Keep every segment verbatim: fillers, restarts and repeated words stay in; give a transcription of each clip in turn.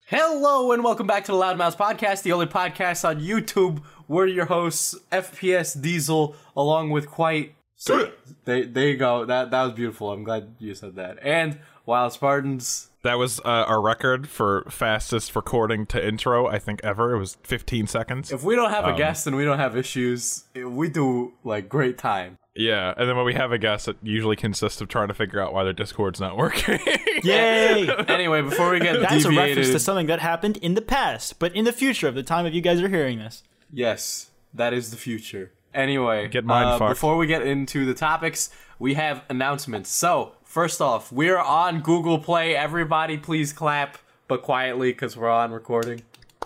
Hello and welcome back to the Loudmouth Podcast, the only podcast on YouTube. We're your hosts, F P S Diesel, along with quite... there, there you go. That that was beautiful. I'm glad you said that. And Wild Spartans. That was uh, our record for fastest recording to intro, I think, ever. It was fifteen seconds. If we don't have um, a guest and we don't have issues, we do, like, great time. Yeah, and then when we have a guest, it usually consists of trying to figure out why their Discord's not working. Yay! Anyway, before we get That's deviated, a reference to something that happened in the past, but in the future of the time of you guys are hearing this. Yes, that is the future. Anyway, Get mind uh, fucked. before we get into the topics, we have announcements. So, first off, we're on Google Play. Everybody please clap, but quietly because we're on recording.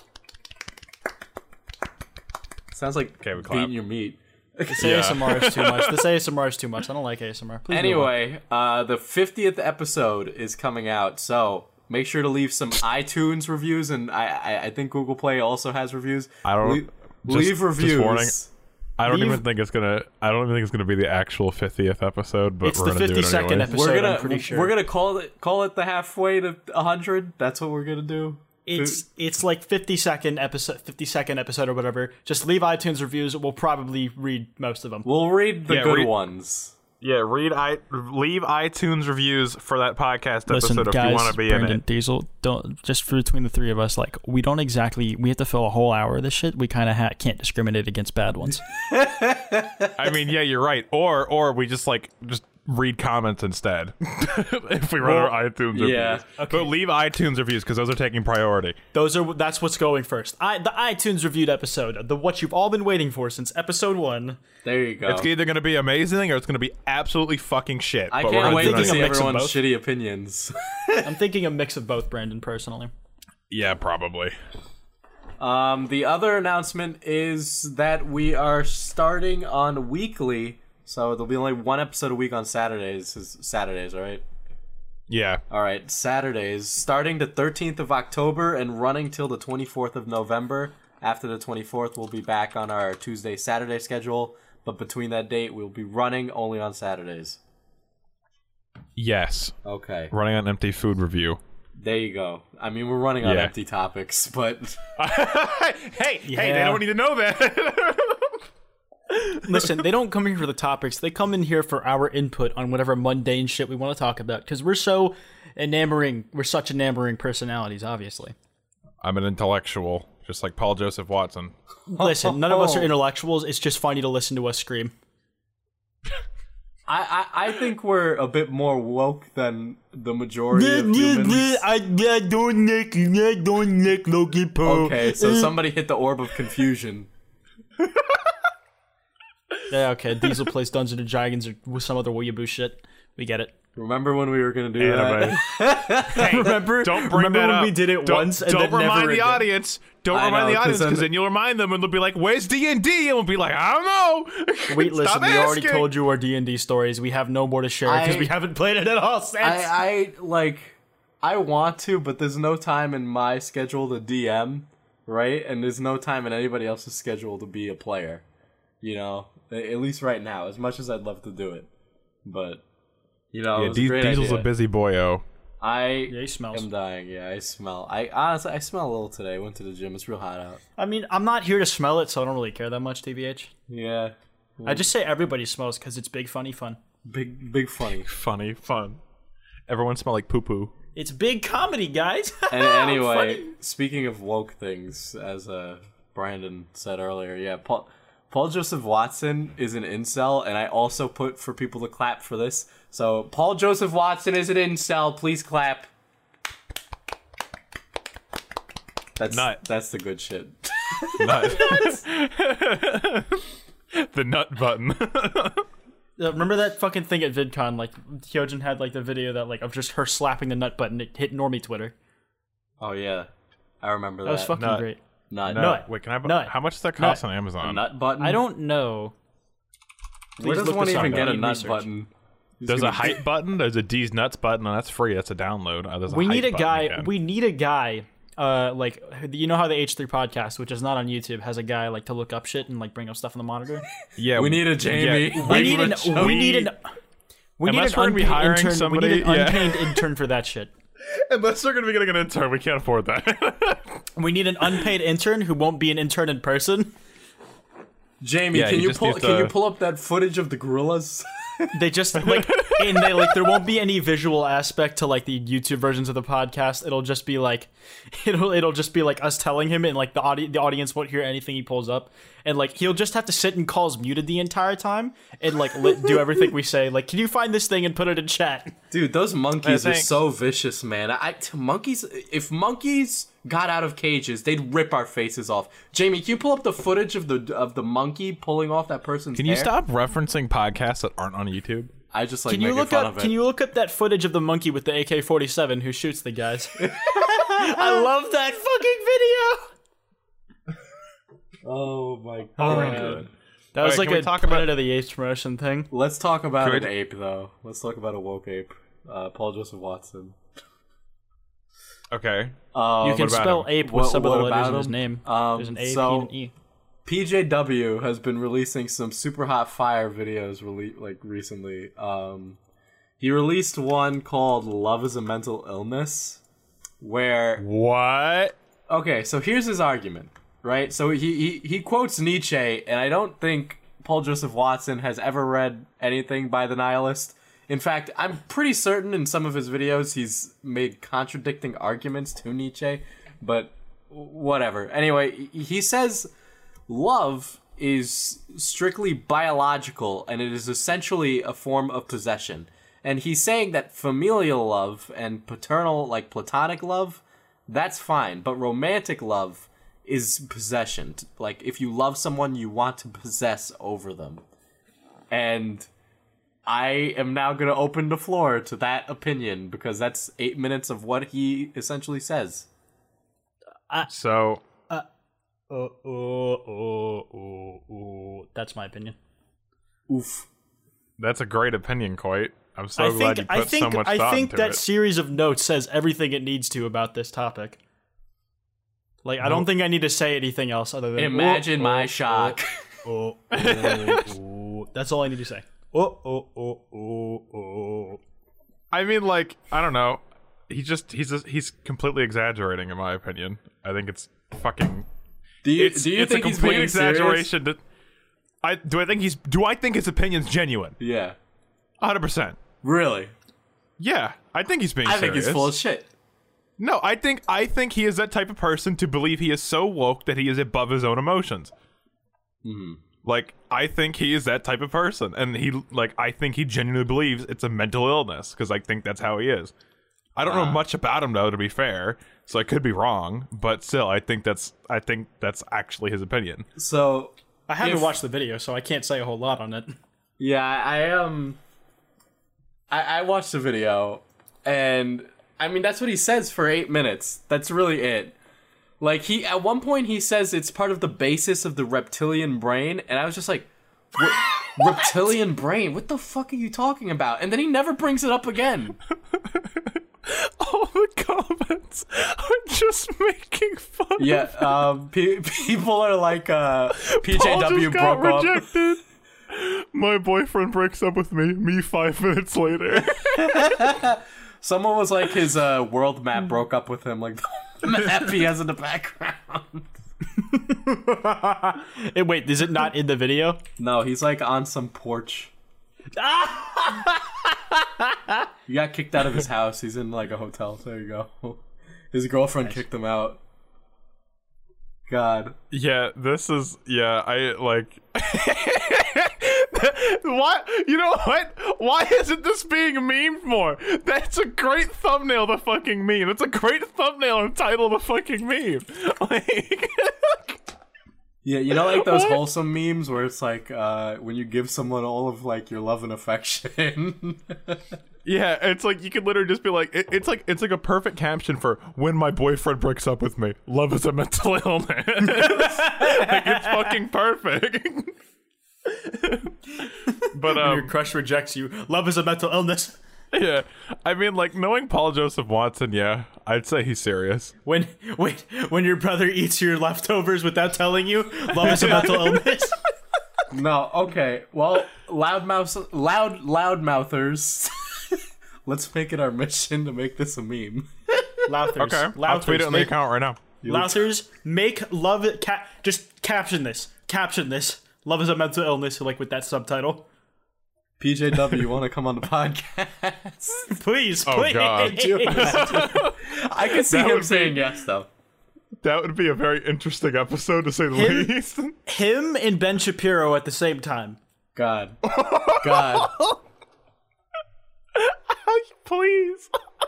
Sounds like Okay, we clap. beating your meat. This Yeah. A S M R is too much. This A S M R is too much. I don't like A S M R. Please move on. Anyway, uh, the fiftieth episode is coming out, so make sure to leave some iTunes reviews, and I, I, I think Google Play also has reviews. I don't- Le- just- leave just reviews. warning. I don't Leave- even think it's gonna. I don't even think it's gonna be the actual fiftieth episode, but It's we're the gonna do it fifty-second anyway. episode. We're I'm gonna pretty sure. we're gonna call it call it the halfway to a hundred. That's what we're gonna do. It's it's like fifty second episode, fifty second episode or whatever. Just leave iTunes reviews. We'll probably read most of them. We'll read the Yeah, good read- ones. Yeah, read I leave iTunes reviews for that podcast Listen, episode if guys, you want to be Brandon in it. Diesel, don't just for between the three of us. Like, we don't exactly. We have to fill a whole hour of this shit. We kind of ha- can't discriminate against bad ones. I mean, yeah, you're right. Or or we just like just read comments instead if we run Well, our iTunes reviews. yeah. Okay. But leave iTunes reviews because those are taking priority. Those are that's what's going first. I the iTunes reviewed episode, the what you've all been waiting for since episode one. There you go. It's either going to be amazing or it's going to be absolutely fucking shit. I but we're can't gonna wait do to it thinking see a mix of everyone's both. shitty opinions. I'm thinking a mix of both, Brandon. Personally. Yeah, probably. um, the other announcement is that we are starting on weekly, so there'll be only one episode a week on Saturdays. Is Saturdays, all right? Yeah. All right, Saturdays, starting the thirteenth of October and running till the twenty-fourth of November. After the twenty-fourth, we'll be back on our Tuesday, Saturday schedule, but between that date, we'll be running only on Saturdays. Yes. Okay, Running on empty food review. there you go. I mean, we're running on Yeah. empty topics, but hey, hey, they Yeah. don't need to know that. Listen, they don't come here for the topics. They come in here for our input on whatever mundane shit we want to talk about. Because we're so enamoring. We're such enamoring personalities, obviously. I'm an intellectual, just like Paul Joseph Watson. Listen, none of us are intellectuals. It's just funny to listen to us scream. I, I I think we're a bit more woke than the majority of humans. I, I don't like, I don't like Logan Paul. Okay, so somebody hit the orb of confusion. Yeah, okay. Diesel plays Dungeons and Dragons or with some other weeaboo shit. We get it. Remember when we were gonna do Anime. that? Hey, Remember? don't bring remember that when up. we did it Don't- once and don't then remind never the again? audience. Don't I remind know, the 'cause audience then- because then you'll remind them and they'll be like, "Where's D and D?" And we'll be like, "I don't know." Wait, listen. Stop We already asking. told you our D and D stories. We have no more to share because I- we haven't played it at all since. I, I like I want to, but there's no time in my schedule to D M, right? And there's no time in anybody else's schedule to be a player. You know, at least right now. As much as I'd love to do it, but you know, it Yeah, was a Di- great Diesel's idea. a busy boyo. I Yeah, he smells. am dying. Yeah, I smell. I honestly, I smell a little today. I went to the gym. It's real hot out. I mean, I'm not here to smell it, so I don't really care that much, T B H. Yeah, I just say everybody smells because it's big, funny fun. big, big funny. Funny, fun. Everyone smell like poo poo. It's big comedy, guys. And anyway, Funny. speaking of woke things, as uh, Brandon said earlier, yeah, Paul, Paul Joseph Watson is an incel, and I also put for people to clap for this. So, Paul Joseph Watson is an incel. Please clap. That's Nut. that's the good shit. Nut. The nut button. Uh, remember that fucking thing at VidCon? Like, Hyojin had like the video that like of just her slapping the nut button. It hit normie Twitter. Oh yeah, I remember that. That was fucking Nut. great. nut. Nut. Nut. Wait, can I? bu- Nut. How much does that cost Nut. on Amazon? Nut button. I don't know. Where Please does look one this up. even I get a need nut research. button? He's There's gonna- a hype button. There's a D's nuts button, and that's free. That's a download. Uh, there's a We hype need a button guy. again. We need a guy. Uh, like you know how the H three podcast, which is not on YouTube, has a guy like to look up shit and like bring up stuff on the monitor. yeah, We need a Jamie. yeah, We need an. much- We need an. We need Unless an we're gonna be unpaid hiring intern. somebody- we need an yeah. unpaid intern for that shit. Unless they're going to be getting an intern, we can't afford that. We need an unpaid intern who won't be an intern in person. Jamie, Yeah, can he you just pull needs can you to- pull up that footage of the gorillas? They just like and they like there won't be any visual aspect to like the YouTube versions of the podcast. It'll just be like it'll it'll just be like us telling him, and like the audi- the audience won't hear anything he pulls up, and like he'll just have to sit in calls muted the entire time and like li- do everything we say. Like, can you find this thing and put it in chat? Dude, those monkeys Hey, are thanks. so vicious, man. I t- monkeys. If monkeys got out of cages, they'd rip our faces off. Jamie, can you pull up the footage of the of the monkey pulling off that person's Can you hair? stop referencing podcasts that aren't on YouTube? I just like Can you making look fun up? of it. Can you look up that footage of the monkey with the A K forty-seven who shoots the guys? I love that fucking video. Oh my Oh my god. god. That was Alright, like can we a talk Planet about- of the Apes promotion thing. Let's talk about Can an we- ape, though. Let's talk about a woke ape. Uh, Paul Joseph Watson. Okay. Um, You can about spell him? ape with What- some of what the letters about in his him? name. Um, There's an A, so- P, and an E. P J W has been releasing some super hot fire videos rele- like recently. Um, he released one called "Love is a Mental Illness," where What? okay, so here's his argument, right? So he he, he quotes Nietzsche, and I don't think Paul Joseph Watson has ever read anything by the nihilist. In fact, I'm pretty certain in some of his videos he's made contradicting arguments to Nietzsche, but whatever. Anyway, he says love is strictly biological and it is essentially a form of possession. And he's saying that familial love and paternal, like platonic love, that's fine. But romantic love is possession. Like, if you love someone, you want to possess over them. And I am now going to open the floor to that opinion because that's eight minutes of what he essentially says. So, Oh, oh, oh, oh, oh. That's my opinion. Oof. that's a great opinion, Coit. I'm so I glad think you I put think so much I thought think into that it. series of notes says everything it needs to about this topic. Like, I don't Nope. think I need to say anything else other than Imagine oh, my oh, shock. Oh, oh, oh, oh. That's all I need to say. Oh, oh, oh, oh, oh. I mean, like, I don't know. He just he's just, he's completely exaggerating, in my opinion. I think it's fucking. Do you, It's, do you it's think a he's complete being exaggeration. To, I do I think he's do I think his opinion's genuine? Serious? Yeah. one hundred percent. Really? Yeah, I think he's being. I think serious. he's full of shit. No, I think I think he is that type of person to believe he is so woke that he is above his own emotions. Mhm. Like, I think he is that type of person, and he like I think he genuinely believes it's a mental illness because I think that's how he is. I don't know Ah. much about him though, to be fair, so I could be wrong, but still, I think that's I think that's actually his opinion. So, I haven't If- watched the video, so I can't say a whole lot on it. yeah, I um I, I watched the video, and I mean that's what he says for eight minutes. That's really it. Like he at one point he says it's part of the basis of the reptilian brain, and I was just like, what? Reptilian brain? What the fuck are you talking about? And then he never brings it up again. All the comments are just making fun. Yeah, um, pe- people are like, uh, P J Paul W just got broke up. rejected. My boyfriend breaks up with me. Me five minutes later. Someone was like, his uh, world map broke up with him, like the map he has in the background. Hey, wait, is it not in the video? No, he's like on some porch. He got kicked out of his house. He's in like a hotel. There you go. His girlfriend kicked him out. God. Yeah, this is yeah, I like what? You know what? Why isn't this being memed more? That's a great thumbnail to fucking meme. It's a great thumbnail and title to fucking meme. Like Yeah, you know, like those What? wholesome memes where it's like uh, when you give someone all of like your love and affection. yeah, it's like you could literally just be like it, it's like it's like a perfect caption for when my boyfriend breaks up with me. Love is a mental illness. Like it's fucking perfect. But um Your crush rejects you. Love is a mental illness. yeah, I mean, like, knowing Paul Joseph Watson, yeah, I'd say he's serious. When wait, when your brother eats your leftovers without telling you, love is a mental illness. No, okay. Well, loudmouths, loud, loudmouthers let's make it our mission to make this a meme. Louthers. Okay, Louthers, I'll tweet it on the make, account right now. Louthers, make love it. Ca- just caption this. Caption this. Love is a mental illness, like with that subtitle. P J W, you want to come on the podcast? Please, Oh, please. God. I could see That him would be- saying yes, though. That would be a very interesting episode, to say the Him- least. Him and Ben Shapiro at the same time. God. God. Please.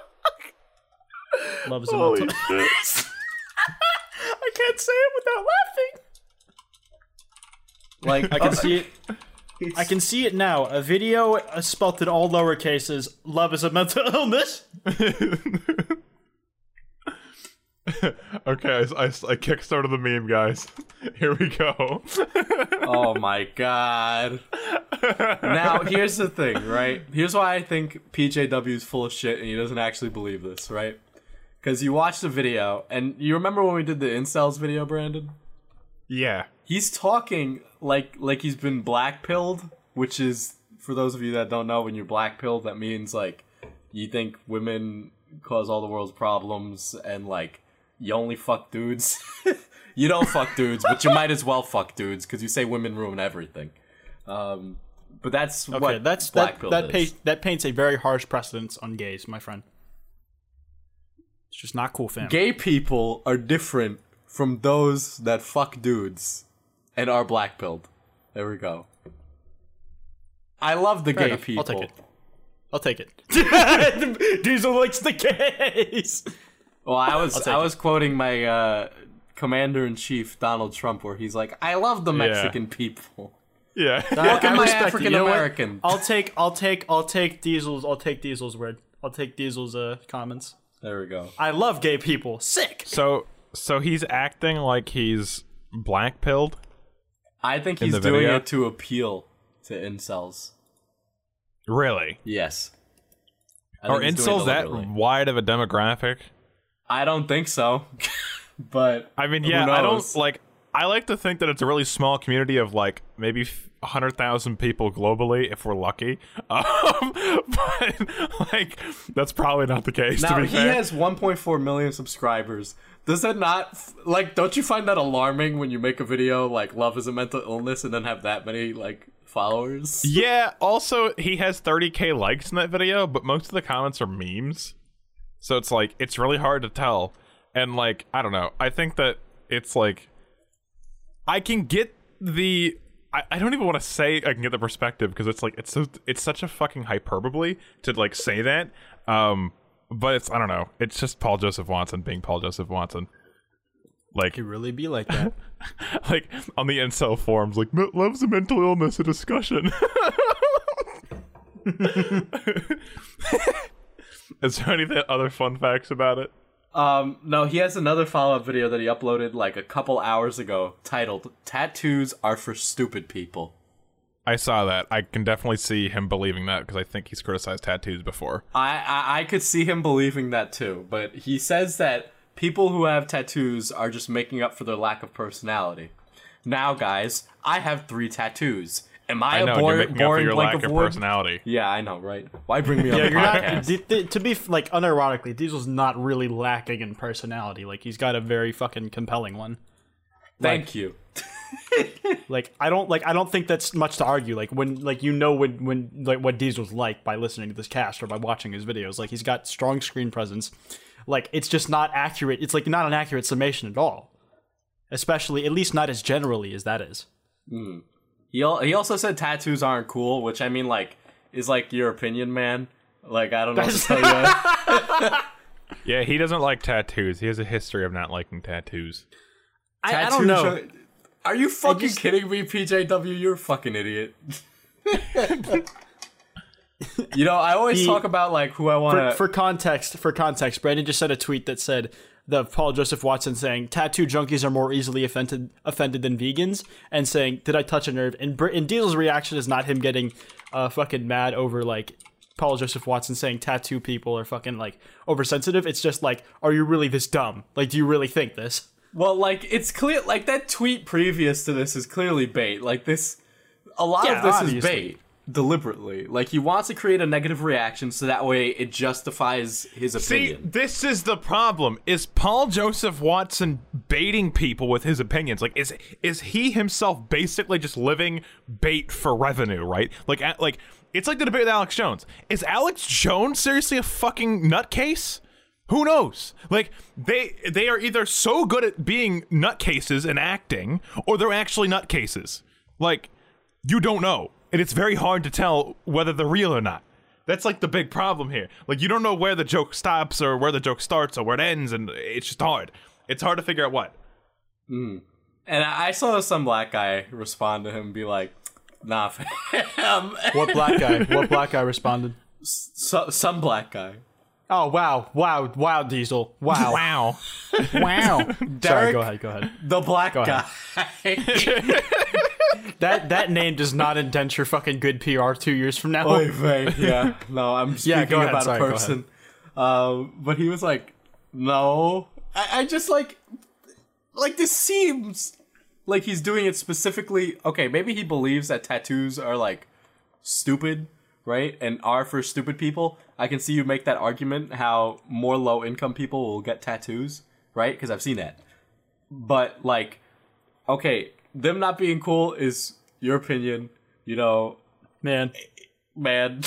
Love is a Holy mental shit. illness. I can't say it without laughing. Like, I can see it. I can see it now. A video uh, spelt in all lower cases. Love is a mental illness. Okay, I, I, I kickstarted the meme, guys. Here we go. Oh my god. Now, here's the thing, right? Here's why I think P J W is full of shit and he doesn't actually believe this, right? Because you watched the video, and you remember when we did the incels video, Brandon? Yeah. He's talking like like he's been black-pilled, which is, for those of you that don't know, when you're black-pilled, that means, like, you think women cause all the world's problems, and, like, you only fuck dudes. You don't fuck dudes, but you might as well fuck dudes, because you say women ruin everything. Um, but that's Okay, what that's that black-pilled that, is. pa- that paints a very harsh precedence on gays, my friend. It's just not cool, fam. Gay people are different from those that fuck dudes and are black-pilled. There we go. I love the Fair gay enough. people. I'll take it. I'll take it. Diesel likes the gays. Well, I was take I it. was quoting my uh, commander-in-chief Donald Trump, where he's like, "I love the Mexican people." Yeah. Look at my respect it. African You know what? American. I'll take I'll take I'll take Diesel's I'll take Diesel's word. I'll take Diesel's uh comments. There we go. I love gay people. Sick. So, so he's acting like he's black-pilled? I think In he's the doing video? it to appeal to incels. Really? Yes. I Are think he's doing it incels that deliberately. wide of a demographic? I don't think so. But I mean, who yeah, I don't, knows? like, I like to think that it's a really small community of, like, maybe one hundred thousand people globally, if we're lucky. Um, but, like, that's probably not the case, Now to be he fair. has one point four million subscribers. Does that not, like, don't you find that alarming when you make a video like "Love is a mental illness" and then have that many like followers? Yeah, also, he has thirty k likes in that video, but most of the comments are memes. So it's like, it's really hard to tell. And, like, I don't know. I think that it's like, I can get the, I, I don't even want to say I can get the perspective, because it's like, it's so, it's such a fucking hyperbole to, like, say that. Um, but it's, I don't know. It's just Paul Joseph Watson being Paul Joseph Watson. Like, Could really be like that. like, on the incel forums, like, "Me- love's a mental illness, a discussion." Is there any other fun facts about it? Um, no, he has another follow-up video that he uploaded like a couple hours ago, titled "Tattoos Are for Stupid People." I saw that. I can definitely see him believing that, because I think he's criticized tattoos before. I, I I could see him believing that too, but he says that people who have tattoos are just making up for their lack of personality. Now, guys, I have three tattoos. Am I, I know, a you're bor- making up for boring your blank lack of of wood? personality. Yeah, I know, right? Why bring me on Yeah, the you're not. podcast? d- d- to be f- like unironically, Diesel's not really lacking in personality. Like he's got a very fucking compelling one. Thank you. Like I don't like I don't think that's much to argue. Like when like you know when when like what Diesel's like by listening to this cast or by watching his videos. Like he's got strong screen presence. Like it's just not accurate. It's like not an accurate summation at all. Especially at least not as generally as that is. He al- he also said tattoos aren't cool, which I mean, like, is like your opinion, man. Like, I don't know what to tell you. Yeah, he doesn't like tattoos. He has a history of not liking tattoos. I, I don't know. Tattoo show- Are you fucking just- kidding me, P J W? You're a fucking idiot. You know, I always He- talk about like who I want For, to. for context, for context, Brandon just sent a tweet that said the Paul Joseph Watson saying tattoo junkies are more easily offended offended than vegans, and saying, "Did I touch a nerve?" And, Br- and Diesel's reaction is not him getting uh, fucking mad over like Paul Joseph Watson saying tattoo people are fucking like oversensitive. It's just like, are you really this dumb? Like, do you really think this? Well, like it's clear. Like that tweet previous to this is clearly bait. Like this, a lot Yeah, of this obviously. is bait. deliberately. Like, he wants to create a negative reaction so that way it justifies his See, opinion. this is the problem. Is Paul Joseph Watson baiting people with his opinions? Like, is is he himself basically just living bait for revenue, right? Like, a- like it's like the debate with Alex Jones. Is Alex Jones seriously a fucking nutcase? Who knows? Like, they they are either so good at being nutcases and acting, or they're actually nutcases. Like, you don't know. And it's very hard to tell whether they're real or not. That's like the big problem here. Like, you don't know where the joke stops or where the joke starts or where it ends, and it's just hard. It's hard to figure out what. Mm. And I I saw some black guy respond to him and be like, nah, fam. What black guy? What black guy responded? So, some black guy. Oh, wow. Wow. Wow, Diesel. Wow. Wow. Wow. Sorry, Derek, go ahead. Go ahead. The black Go guy. That that name does not indent your fucking good P R two years from now. Oy vey. Yeah. No, I'm speaking Yeah, go ahead. about Sorry, a go person. Um, but he was like, no. I, I just like, like this seems like he's doing it specifically. Okay, maybe he believes that tattoos are like stupid, right? And are for stupid people. I can see you make that argument how more low income people will get tattoos, right? Because I've seen that. But like, okay, them not being cool is your opinion, you know, Man. man.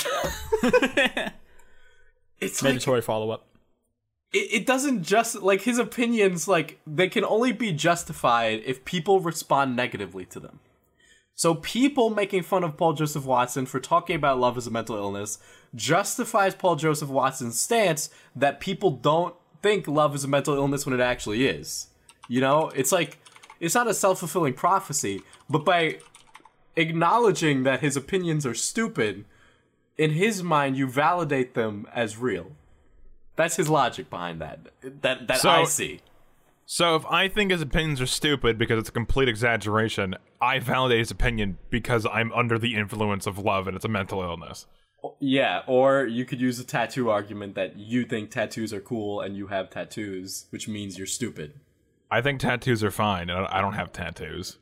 It's like, Mandatory follow up. it, it doesn't just, like, his opinions, like, they can only be justified if people respond negatively to them. So people making fun of Paul Joseph Watson for talking about love as a mental illness justifies Paul Joseph Watson's stance that people don't think love is a mental illness when it actually is. You know, it's like, it's not a self-fulfilling prophecy, but by acknowledging that his opinions are stupid, in his mind, you validate them as real. That's his logic behind that. That that So- I see. So if I think his opinions are stupid because it's a complete exaggeration, I validate his opinion because I'm under the influence of love and it's a mental illness. Yeah, or you could use the tattoo argument that you think tattoos are cool and you have tattoos, which means you're stupid. I think tattoos are fine, and I don't have tattoos.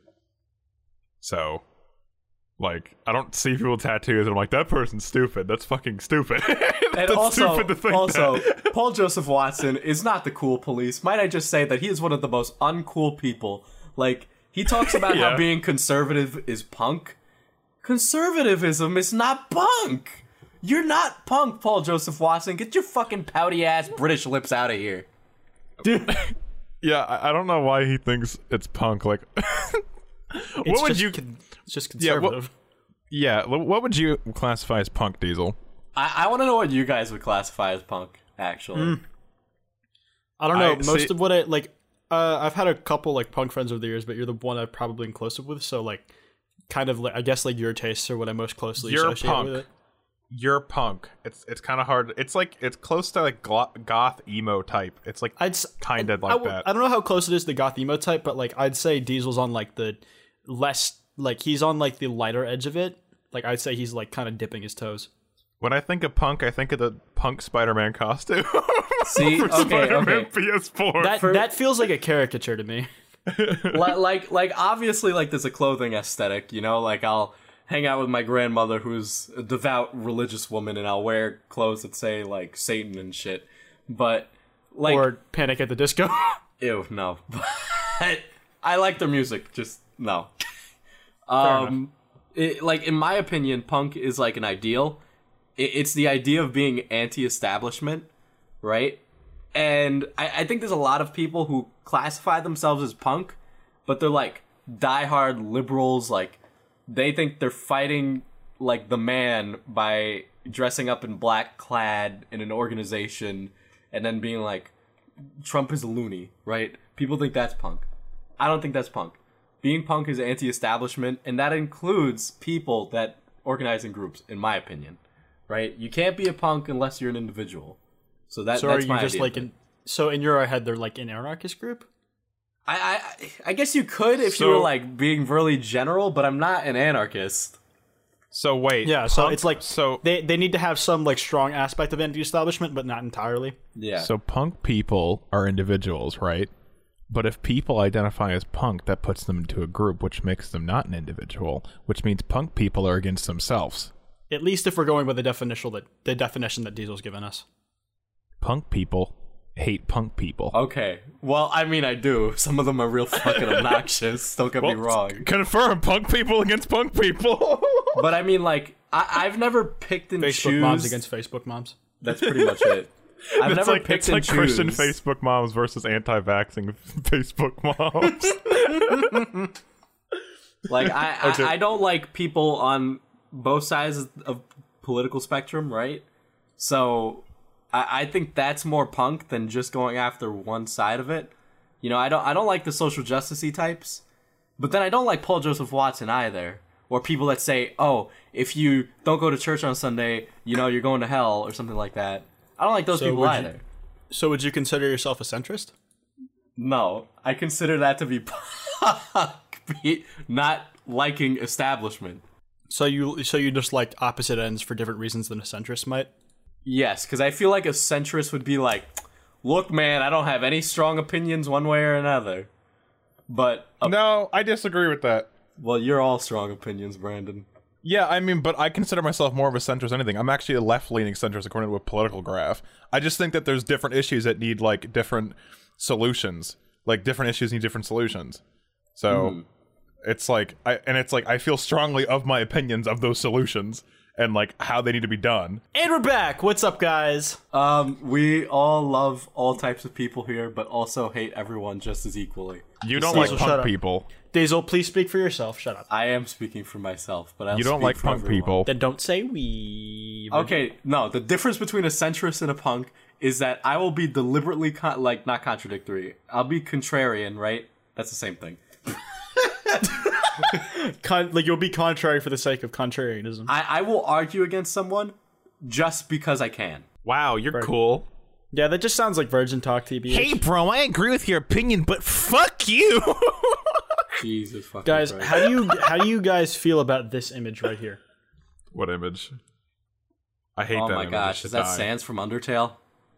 So, like, I don't see people with tattoos, and I'm like, that person's stupid. That's fucking stupid. And That's also, stupid to think also that. Paul Joseph Watson is not the cool police. Might I just say that he is one of the most uncool people. Like, he talks about Yeah. how being conservative is punk. Conservatism is not punk. You're not punk, Paul Joseph Watson. Get your fucking pouty ass British lips out of here. Yeah, I, I don't know why he thinks it's punk. Like, what It's would just you? con- it's just Yeah, what- conservative. Yeah, l- what would you classify as punk, Diesel? I, I want to know what you guys would classify as punk, actually. I don't know. I- most see- of what I like, uh, I've had a couple like punk friends over the years, but you're the one I've probably been closest with. So like, kind of like I guess like your tastes are what I most closely You're associate punk. with it. You're punk. It's it's kind of hard. It's like it's close to like glo- goth emo type. It's like I'd s- kind of I, like w- that. I don't know how close it is to goth emo type, but like I'd say Diesel's on like the less like he's on like the lighter edge of it. Like I'd say he's like kind of dipping his toes. When I think of punk, I think of the punk Spider-Man costume. See, For okay, Spider-Man okay. P S four. That For- that feels like a caricature to me. like, like, like, obviously, like, there's a clothing aesthetic, you know? Like, I'll hang out with my grandmother, who's a devout religious woman, and I'll wear clothes that say, like, Satan and shit. But, like, Or Panic at the Disco. ew, no. But I like their music, just no. Um, it, like, in my opinion, punk is like an ideal. It, it's the idea of being anti-establishment, right? And I, I think there's a lot of people who classify themselves as punk, but they're like diehard liberals. Like, they think they're fighting like the man by dressing up in black clad in an organization and then being like, Trump is a loony, right? People think that's punk. I don't think that's punk. Being punk is anti-establishment, and that includes people that organize in groups, in my opinion, right? You can't be a punk unless you're an individual. So that, So are that's you my just idea like of it. in? So in your head, they're like an anarchist group. I, I I guess you could if you So- were like being really general, but I'm not an anarchist. So wait. Yeah, so punk- it's like so they they need to have some like strong aspect of anti-establishment, but not entirely. Yeah. so punk people are individuals, right? But if people identify as punk, that puts them into a group, which makes them not an individual, which means punk people are against themselves. At least if we're going with the definition that the definition that Diesel's given us. Punk people hate punk people. Okay. Well, I mean, I do. Some of them are real fucking obnoxious. Don't get Well, me wrong. Confirm punk people against punk people. But I mean, like, I- I've never picked and Facebook choose. moms against Facebook moms. That's pretty much it. I've it's never like, picked it's and like choose. Christian Facebook moms versus anti-vaxxing Facebook moms. Like, I, Okay. I I don't like people on both sides of political spectrum, right? So I, I think that's more punk than just going after one side of it. You know, I don't I don't like the social justicey types, but then I don't like Paul Joseph Watson either. Or people that say, "Oh, if you don't go to church on Sunday, you know you're going to hell," or something like that. I don't like those So people would you- either. So would you consider yourself a centrist? No, I consider that to be punk, be- not liking establishment. So you so you just like opposite ends for different reasons than a centrist might? Yes, because I feel like a centrist would be like, "Look, man, I don't have any strong opinions one way or another." But uh, No, I disagree with that. well, you're all strong opinions, Brandon. Yeah, I mean, but I consider myself more of a centrist than anything. I'm actually a left-leaning centrist according to a political graph. I just think that there's different issues that need, like, different solutions. Like, different issues need different solutions. So, Mm. it's like, I and it's like, I feel strongly of my opinions of those solutions and, like, how they need to be done. And we're back. What's up, guys? Um, we all love all types of people here, but also hate everyone just as equally. You don't Diesel, like shut punk up. people. Diesel, please speak for yourself. Shut up. I am speaking for myself, but I'll You don't speak like for punk everyone. people. Then don't say we. Okay, no. The difference between a centrist and a punk is that I will be deliberately con- like not contradictory. I'll be contrarian, right? That's the same thing. Con- like you'll be contrary for the sake of contrarianism. I, I will argue against someone just because I can. Wow, you're cool. Yeah, that just sounds like virgin talk, T B H. Hey, bro, I agree with your opinion, but fuck you. Jesus fucking guys, Christ. how do you how do you guys feel about this image right here? What image? I hate Oh that my image. gosh, It is that died. Sans from Undertale?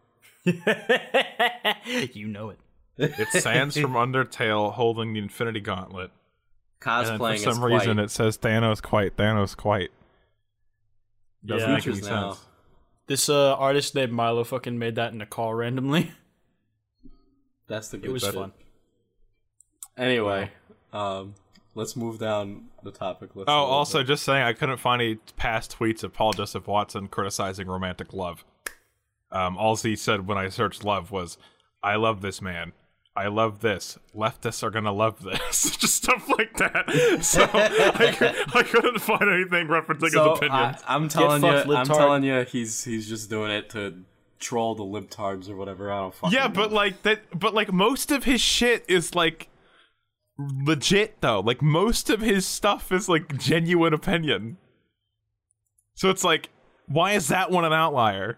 You know it. It's Sans from Undertale holding the Infinity Gauntlet. And then Cosplaying for as some reason Quite. it says Thanos quite, Thanos quite. Doesn't Yeah. make any Futures now. sense. This uh, artist named Milo fucking made that in a call randomly. That's the good It was shit. fun. Anyway, um, let's move down the topic. Let's Oh, a little also bit. just saying I couldn't find any past tweets of Paul Joseph Watson criticizing romantic love. Um, all he said when I searched love was, "I love this man. I love this. Leftists are gonna love this." Just stuff like that. So I, cou- I couldn't find anything referencing So, his opinions. I, I'm telling you, fucked, I'm libtard. telling you, he's he's just doing it to troll the libtards or whatever. I don't fucking Yeah, know. but like that but like most of his shit is like legit though. Like most of his stuff is like genuine opinion. So it's like, why is that one an outlier?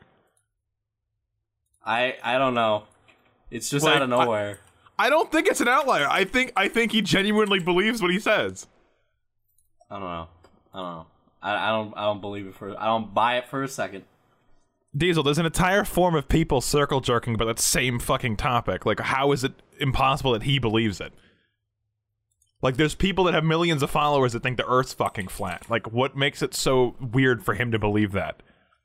I I don't know. It's just Like, out of nowhere. I don't think it's an outlier. I think I think he genuinely believes what he says. I, don't know. I don't know. I, I don't I don't believe it for. I don't buy it for a second. Diesel, there's an entire form of people circle jerking about that same fucking topic. Like, how is it impossible that he believes it? Like, there's people that have millions of followers that think the Earth's fucking flat. Like, what makes it so weird for him to believe that?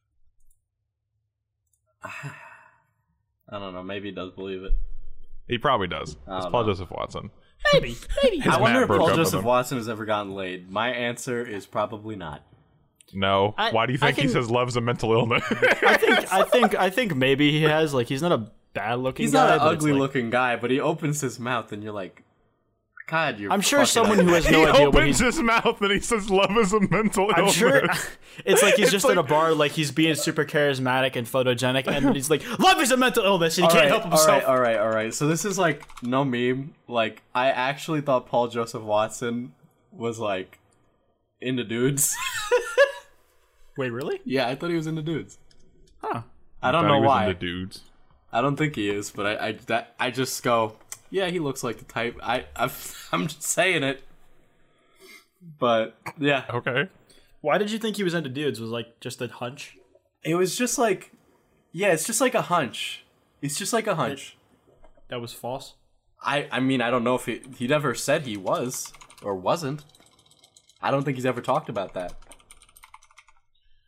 I don't know. Maybe he does believe it. He probably does. I It's don't Paul know. Joseph Watson. Maybe, maybe. His I wonder Matt if broke Paul up with Joseph him. Watson has ever gotten laid. My answer is probably not. No. I- Why do you I think he can- says love's a mental illness? I think I think I think maybe he has. Like he's not a bad looking. He's guy, not an but it's ugly like- looking guy, but he opens his mouth and you're like, God, you're. I'm sure fucking someone ugly. who has he no idea what opens he's. his mouth and he says love is a mental I'm illness. sure it's like he's It's just like- in a bar, like he's being super charismatic and photogenic, and then he's like, "Love is a mental illness," and he All can't right, help all himself. right, all right, all right. So this is like no meme. Like I actually thought Paul Joseph Watson was like into dudes. Wait, really? Yeah, I thought he was into dudes. Huh? I don't Thought know he was why. into dudes. I don't think he is, but I I, that, I just go, yeah, he looks like the type. I I've, I'm just saying it. But yeah, Okay. Why did you think he was into dudes? Was like just a hunch? it was just like, yeah, it's just like a hunch. It's just like a hunch. That was false. I I mean I don't know if he he never said he was or wasn't. I don't think he's ever talked about that.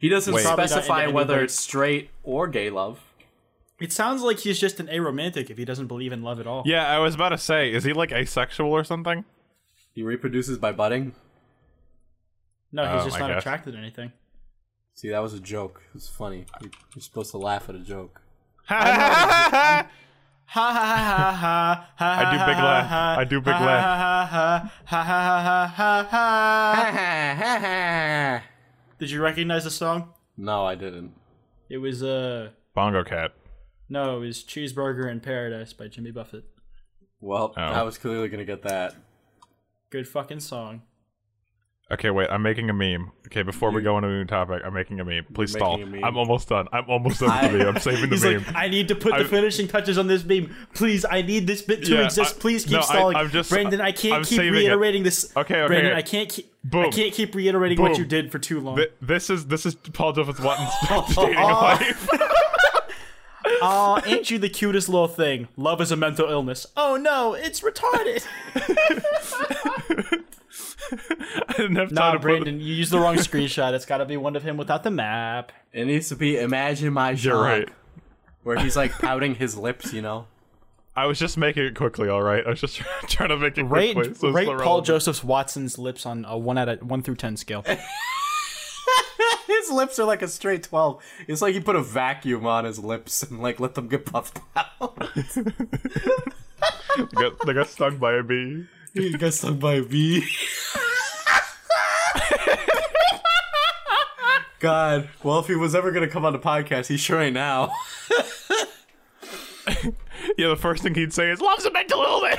He doesn't Wait. Probably not specify into whether anybody. it's straight or gay love. It sounds like he's just an aromantic if he doesn't believe in love at all. Yeah, I was about to say, is he like asexual or something? He reproduces by budding. No, he's Oh, just I not guess. attracted to anything. See, that was a joke. It was funny. You're supposed to laugh at a joke. Ha ha ha ha ha. I do big laugh. I do big laugh. Ha ha ha ha ha ha ha. Did you recognize the song? No, I didn't. It was uh Bongo Cat. no, it was Cheeseburger in Paradise by Jimmy Buffett. Well, Oh. I was clearly gonna get that. Good fucking song. Okay, wait, I'm making a meme. Okay, before we go into a new topic, I'm making a meme. Please You're stall. making a meme. I'm almost done. I'm almost done with I- the meme. I'm saving the He's meme. like, I need to put I- the finishing touches on this meme. Please, I need this bit to Yeah, exist. I- Please keep no, I- stalling. I'm just- Brandon, I can't I'm keep saving it. reiterating this. Okay, okay, Brandon, okay. I can't keep. I Boom. can't keep reiterating what Boom. you did for too long. Th- this is this is Paul Joseph Watton's dating life. Aw, ain't you the cutest little thing? Love is a mental illness. Oh no, it's retarded. I didn't have time Nah, to put Brandon, you used the wrong screenshot. It's got to be one of him without the map. It needs to be Imagine My Junk. You're right. Where he's like pouting his lips, you know? I was just making it quickly, all right. I was just trying to make it Rate, quickly. So it's rate still Paul relevant. Joseph Watson's lips on a one out of one through ten scale. His lips are like a straight twelve. It's like he put a vacuum on his lips and like let them get puffed out. They got, they got stung by a bee. He got stung by a bee. God. Well, if he was ever going to come on the podcast, he sure ain't now. Yeah, the first thing he'd say is, "Love's a mental illness."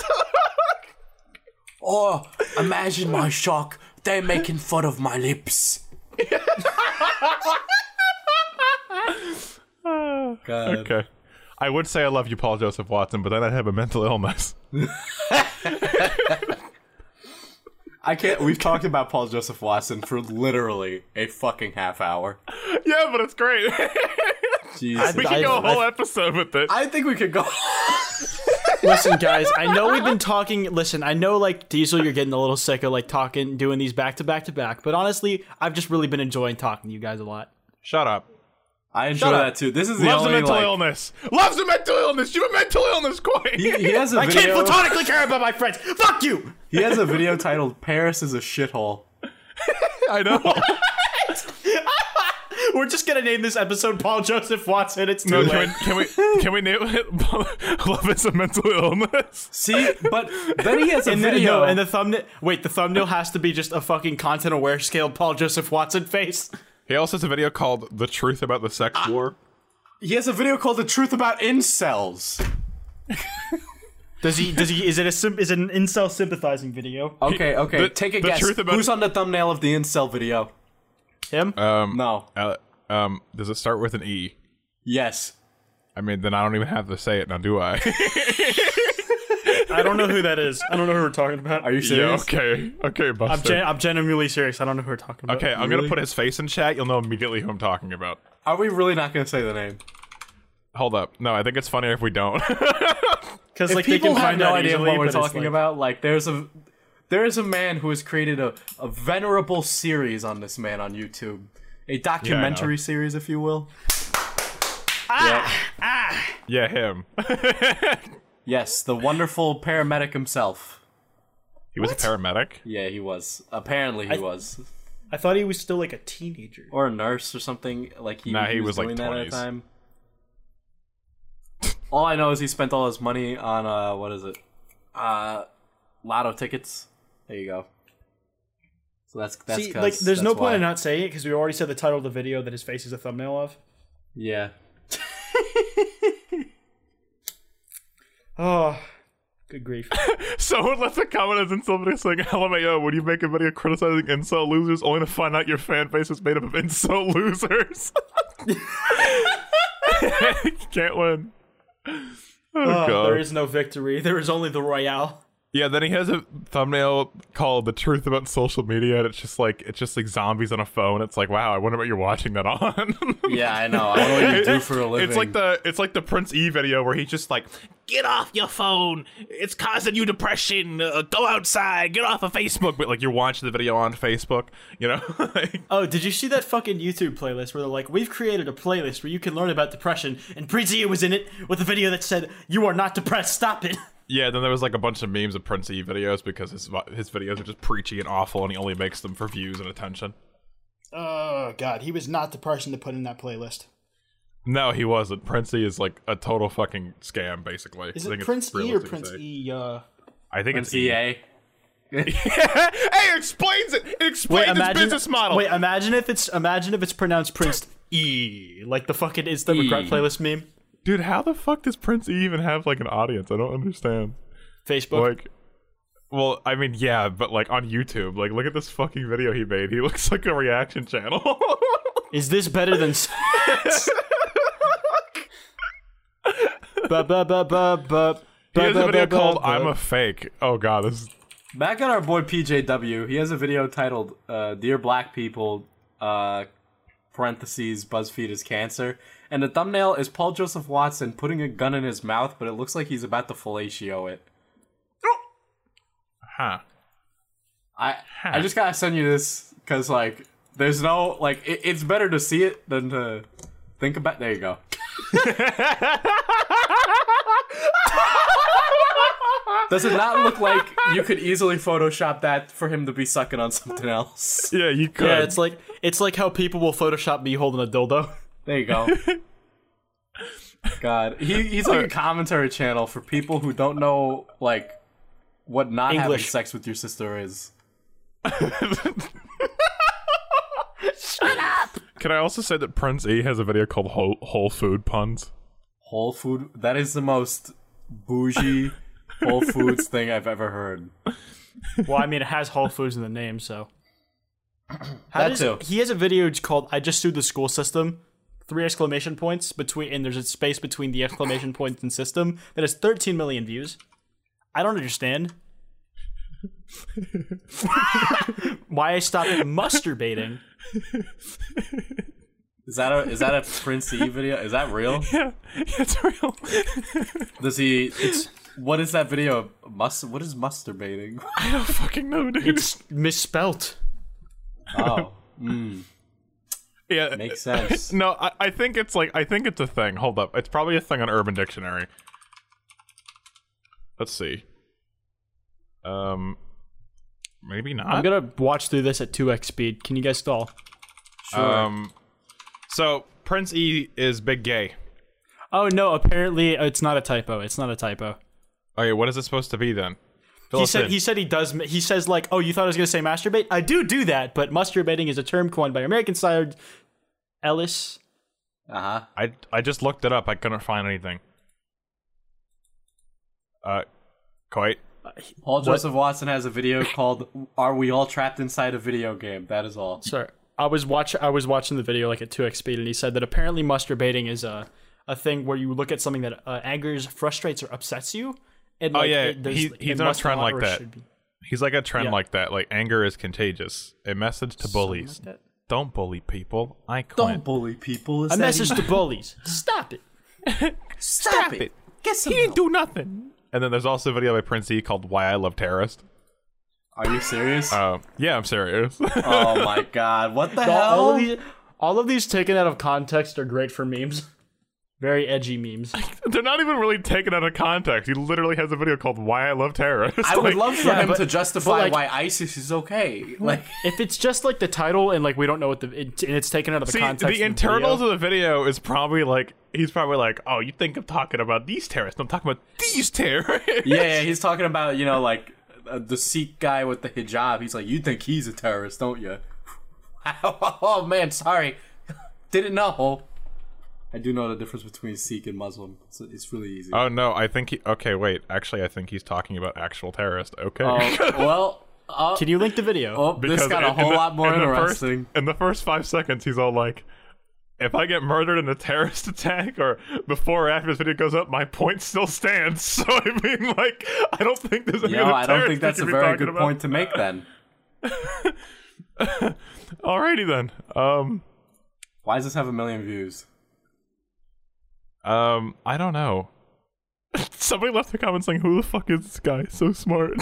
Oh, imagine my shock. They're making fun of my lips. God. Okay. I would say I love you, Paul Joseph Watson, but then I'd have a mental illness. I can't. We've talked about Paul Joseph Watson for literally a fucking half hour. Yeah, but it's great. Jesus. We can I- go a whole I- episode with it. I think we could go. Listen, guys, I know we've been talking. Listen, I know, like, Diesel, you're getting a little sick of, like, talking, doing these back to back to back. But honestly, I've just really been enjoying talking to you guys a lot. Shut up. I enjoy Shut up. that too. This is the Love's a only mental like, illness. Love's a mental illness. You have a mental illness, Quay. He, he has a I can't video. platonically care about my friends. Fuck you! He has a video titled "Paris is a shithole." I know. We're just gonna name this episode Paul Joseph Watson. It's too No, late. can we, can we can we name it Love is a mental illness? See, but then he has a And the, video. no, and the thumbnail. Wait, the thumbnail has to be just a fucking content aware scale Paul Joseph Watson face. He also has a video called The Truth About the Sex War. he has a video called "The Truth About Incels." Does he? Does he? Is it a? sim- Is it an incel sympathizing video? Okay, okay. The- Take a the guess. truth about- Who's on the thumbnail of the incel video? Him? Um, No. uh, um, does it start with an E? Yes. I mean, then I don't even have to say it now, do I? I don't know who that is. I don't know who we're talking about. Are you Yeah, serious? okay. Okay, I'm, Buster. gen- I'm genuinely serious. I don't know who we're talking about. okay, I'm Really? gonna put his face in chat. You'll know immediately who I'm talking about. Are we really not going to say the name? Hold up. No, I think it's funnier if we don't. Because If like they people can have find no out idea easily, what we're but it's talking like- about, like there's a there is a man who has created a, a venerable series on this man on YouTube, a documentary series, if you will. Ah, yeah, him. Yes, the wonderful paramedic himself. He was a paramedic. Yeah, he was. Apparently, he I- was, I thought he was still like a teenager. or a nurse or something. Like he, Nah, he was, like, doing that at a twenties. time. All I know is he spent all his money on uh, what is it? Uh, lotto tickets. There you go. So that's that's See, 'cause- like, there's no that's point why. in not saying it because we already said the title of the video that his face is a thumbnail of. Yeah. Oh, good grief! Someone left a comment as in somebody saying, L M A O, would you make a video criticizing incel losers only to find out your fan base is made up of incel losers? You can't win. Oh, Oh, God. there is no victory. There is only the royale. Yeah, then he has a thumbnail called "The Truth About Social Media," and it's just like it's just like zombies on a phone. It's like, wow, I wonder what you're watching that on. Yeah, I know. I don't know what you do for a living. It's like the it's like the Prince E video where he's just like, "Get off your phone! It's causing you depression. Uh, go outside. Get off of Facebook." But like you're watching the video on Facebook, you know? Like, Oh, did you see that fucking YouTube playlist where they're like, we've created a playlist where you can learn about depression, and Prince E was in it with a video that said, "You are not depressed, stop it." yeah. Then there was like a bunch of memes of Prince E videos because his his videos are just preachy and awful, and he only makes them for views and attention. Oh, God, he was not the person to put in that playlist. No, he wasn't. Prince E is like a total fucking scam, basically. Is I it think it's Prince E or realistic to Prince say. E, uh... I think Prince it's E E. A. Hey, it explains it. It explains its business model. Wait, imagine if it's imagine if it's pronounced Prince E, like the fucking Instant E. Regret playlist meme. Dude, how the fuck does Prince E even have like an audience? I don't understand. Facebook. Like, well, I mean, yeah, but like on YouTube, like, look at this fucking video he made. He looks like a reaction channel. Is this better than sex? ba ba ba ba ba. He has a video ba, ba, called ba. "I'm a Fake." Oh god, this is Back on our boy P J W, he has a video titled uh, "Dear Black People," uh, parentheses BuzzFeed is cancer, and the thumbnail is Paul Joseph Watson putting a gun in his mouth, but it looks like he's about to fellatio it. huh. I I just gotta send you this because like there's no like it, it's better to see it than to think about. There you go. Does it not look like you could easily Photoshop that for him to be sucking on something else? Yeah, you could. Yeah, it's like it's like how people will Photoshop me holding a dildo. There you go. God, he he's like a commentary channel for people who don't know like what not having English. sex with your sister is. Can I also say that Prince E has a video called Whole, Whole Food Puns? Whole Food. That is the most bougie Whole Foods thing I've ever heard. Well, I mean, it has Whole Foods in the name, so. How That does- too. He has a video called "I Just Sued the School System." Three exclamation points between, and there's a space between the exclamation points and system that has thirteen million views. I don't understand why I stopped masturbating. Is that a is that a Prince E video? Is that real? Yeah, it's real. Does he? It's what is that video? Must what is masturbating? I don't fucking know, dude. It's misspelt. Oh, mm, yeah, makes sense. No, I, I think it's like I think it's a thing. Hold up, it's probably a thing on Urban Dictionary. Let's see. Um, maybe not. I'm gonna watch through this at two x speed. Can you guys stall? Sure. Um, so Prince E is big gay. Oh no! Apparently, it's not a typo. It's not a typo. Okay, what is it supposed to be then? Fill He us said in. he said he does. He says like, oh, you thought I was gonna say masturbate? I do do that, but masturbating is a term coined by American scientist Ellis. Uh huh. I I just looked it up. I couldn't find anything. Uh, quite. Paul Joseph Watson has a video called "Are We All Trapped Inside a Video Game?" That is all. Sorry, I was watch. I was watching the video like at two x speed, and he said that apparently masturbating is a a thing where you look at something that uh, angers, frustrates, or upsets you. And, Oh, like, yeah, it, there's- he- it he's on a must trend not like or that. should be. He's like a trend Yeah. like that. Like anger is contagious. A message to bullies. Something like that. Don't bully people. I quit. Don't bully people. Is A that message even- to bullies. Stop it. Stop it. Get some He didn't do nothing. And then there's also a video by Prince E called "Why I Love Terrorist." Are you serious? Uh, yeah, I'm serious. Oh my god! What the All, all of hell? these, all of these taken out of context are great for memes. Very edgy memes. They're not even really taken out of context. He literally has a video called "Why I Love Terrorists." I would Like, love for yeah, him but- to justify but, like- why ISIS is okay. Like, If it's just like the title and like we don't know what the it, and it's taken out of the See, context. the of internals video, of the video is probably like he's probably like, "Oh, you think I'm talking about these terrorists? I'm talking about these terrorists." yeah, yeah, he's talking about you know like uh, the Sikh guy with the hijab. He's like, you think he's a terrorist, don't you? Oh man, sorry, didn't know. I do know the difference between Sikh and Muslim. It's, it's really easy. Oh no, I think he. Okay, wait. Actually, I think he's talking about actual terrorists. Okay. Oh, well, uh, Can you link the video? oh, this got a in- in whole the- lot more in the first- interesting. in the first five seconds, he's all like, if I get murdered in a terrorist attack or before or after this video goes up, my point still stands. So I mean, like, I don't think there's any Yo, other I don't think terrorist that's we a could be very talking good about. point to make then. Alrighty then. Um, Why does this have a million views? um, I don't know. Somebody left a comment saying, "Who the fuck is this guy? So smart."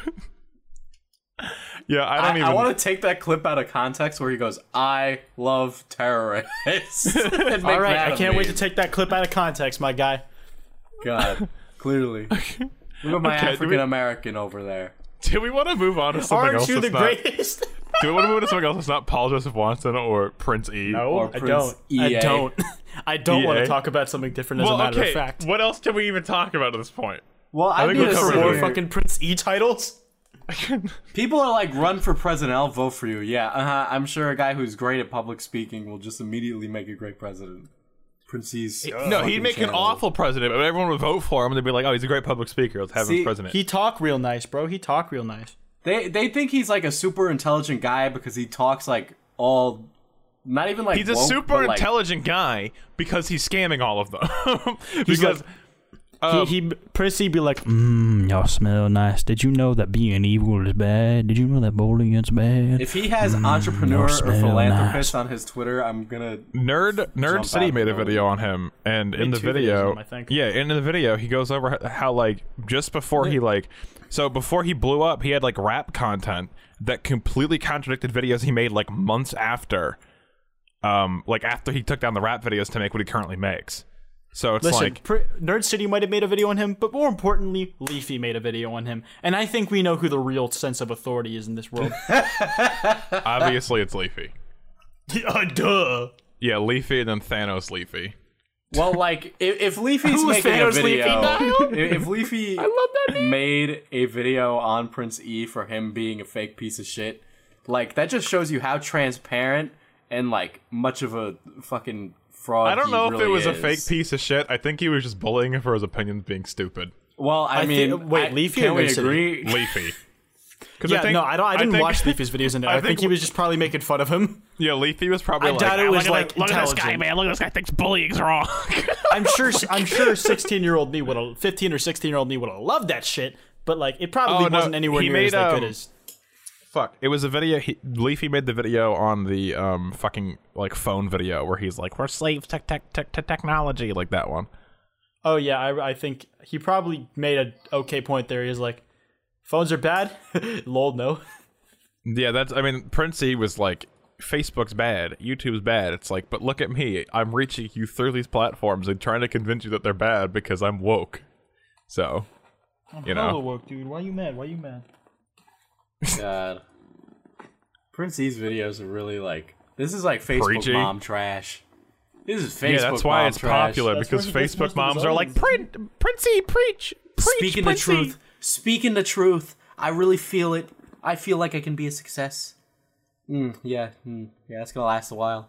Yeah, I don't I, even. I want to take that clip out of context where he goes, "I love terrorists." and make All right, that I a can't wait to meme. take that clip out of context, my guy. God, clearly. Look at my Okay, do we- African American over there. Do we want to move on to something Aren't else? you the that's not, greatest? Do we want to move on to something else that's not Paul Joseph Watson or Prince E? No, Or I Prince don't. E A. I don't. I don't want E A? to talk about something different as Well, a matter okay. of fact. What else can we even talk about at this point? Well, I, think need we'll to cover see it More later. fucking Prince E titles? People are like, run for president, I'll vote for you. Yeah, uh-huh. I'm sure a guy who's great at public speaking will just immediately make a great president. Prince E's No, he'd make an awful president, but everyone would vote for him. and They'd be like, "Oh, he's a great public speaker. Let's have him See, as president." He talk real nice, bro. He talk real nice. They they think he's like a super intelligent guy because he talks like all, not even like He's a woke, super but, like, intelligent guy because he's scamming all of them. He's because like- um, he he Prince E be like, mmm, y'all smell nice. Did you know that being evil is bad? Did you know that bowling is bad? If he has entrepreneur or smell philanthropist nice. on his Twitter, I'm gonna. Nerd Nerd Jump City out made the a video on him, and in the two videos video, of him, I think. yeah, in the video, he goes over h- how like just before he like, so before he blew up, he had like rap content that completely contradicted videos he made like months after, um, like after he took down the rap videos to make what he currently makes. So it's Listen, like, Pr- Nerd City might have made a video on him, but more importantly, Leafy made a video on him. And I think we know who the real sense of authority is in this world. obviously it's Leafy. uh, duh. Yeah, Leafy and then Thanos Leafy. Well, like if, if Leafy's Who's making a Thanos video, Leafy if, if Leafy made a video on Prince E for him being a fake piece of shit, like that just shows you how transparent and like much of a fucking fraud. I don't he know if really it was a is. fake piece of shit. I think he was just bullying him for his opinions being stupid. Well, I, I mean, think- wait, I- Leafy can or we Nerd City? agree? Leafy. 'Cause Yeah, think- no, I don't. I didn't think- watch Leafy's videos in it. I I, think, think- he was just probably making fun of him. Yeah, Leafy was probably I like, doubt it "Ah, was look at like that- look at this guy, intelligent. man. Look at this guy thinks bullying's wrong." I'm sure. I'm sure. sixteen year old me would have. fifteen or sixteen year old me would have loved that shit. But like, it probably Oh, no, wasn't anywhere he near made, as like, good um, as. Fuck. It was a video. He, Leafy made the video on the um fucking like phone video where he's like, "We're slaves to tech tech to technology," like that one. Oh yeah, I, I think he probably made a okay point there. He's like, phones are bad. Lol, no. Yeah, that's. I mean, Princey was like, "Facebook's bad, YouTube's bad." It's like, but look at me. I'm reaching you through these platforms and trying to convince you that they're bad because I'm woke. So, you know. Hella woke, dude. Why you mad? Why you mad? God, Prince E's videos are really like this is like Facebook Preachy. mom trash. This is Facebook. Yeah, that's why mom it's trash. popular That's because where he gets most Facebook of his moms are like, audience. "Print, Princey, preach, preach, Speaking the Princey." truth. Speaking the truth. I really feel it. I feel like I can be a success. Mm, yeah, mm, yeah, it's gonna last a while.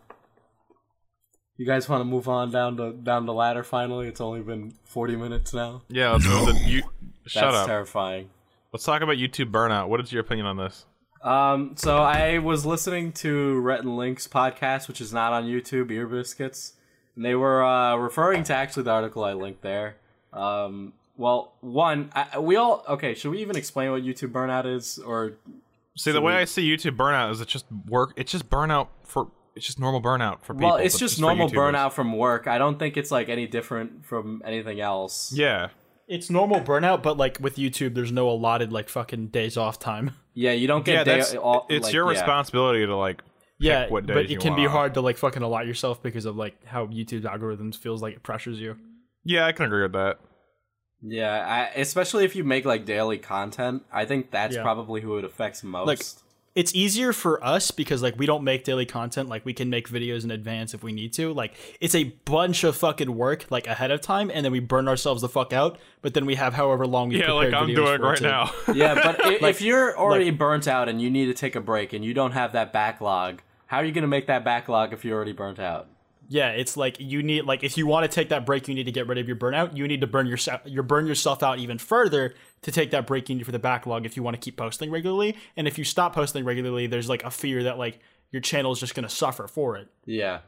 You guys want to move on down the down the ladder? Finally, it's only been forty minutes now. Yeah, let's move the, you. Shut That's up. terrifying. Let's talk about YouTube burnout. What is your opinion on this? Um, so I was listening to Rhett and Link's podcast, which is not on YouTube, Ear Biscuits, and they were uh, referring to actually the article I linked there. Um, well, one, I, we all okay. Should we even explain what YouTube burnout is, or See, the way I see YouTube burnout is it's just work. It's just burnout for. It's just normal burnout for people. well, it's but just for normal YouTubers. burnout from work. I don't think it's like any different from anything else. Yeah. It's normal burnout, but like with YouTube, there's no allotted like fucking days off time. Yeah, you don't get Yeah, day, that's. all, it's like, your yeah. responsibility to like. Yeah, pick what days but you it can be want. hard to like fucking allot yourself because of like how YouTube's algorithms feels like it pressures you. Yeah, I can agree with that. Yeah, I, especially if you make like daily content. I think that's Yeah. probably who it affects most. Like, it's easier for us because like we don't make daily content. Like we can make videos in advance if we need to. Like it's a bunch of fucking work like ahead of time, and then we burn ourselves the fuck out. But then we have however long we Yeah, prepared like I'm videos doing for right to- now. yeah, but if, if you're already burnt out and you need to take a break and you don't have that backlog, how are you going to make that backlog if you're already burnt out? Yeah, it's like you need like if you want to take that break, you need to get rid of your burnout. You need to burn yourself, you burn yourself out even further to take that break you need for the backlog if you want to keep posting regularly. And if you stop posting regularly, there's like a fear that like your channel is just going to suffer for it. Yeah.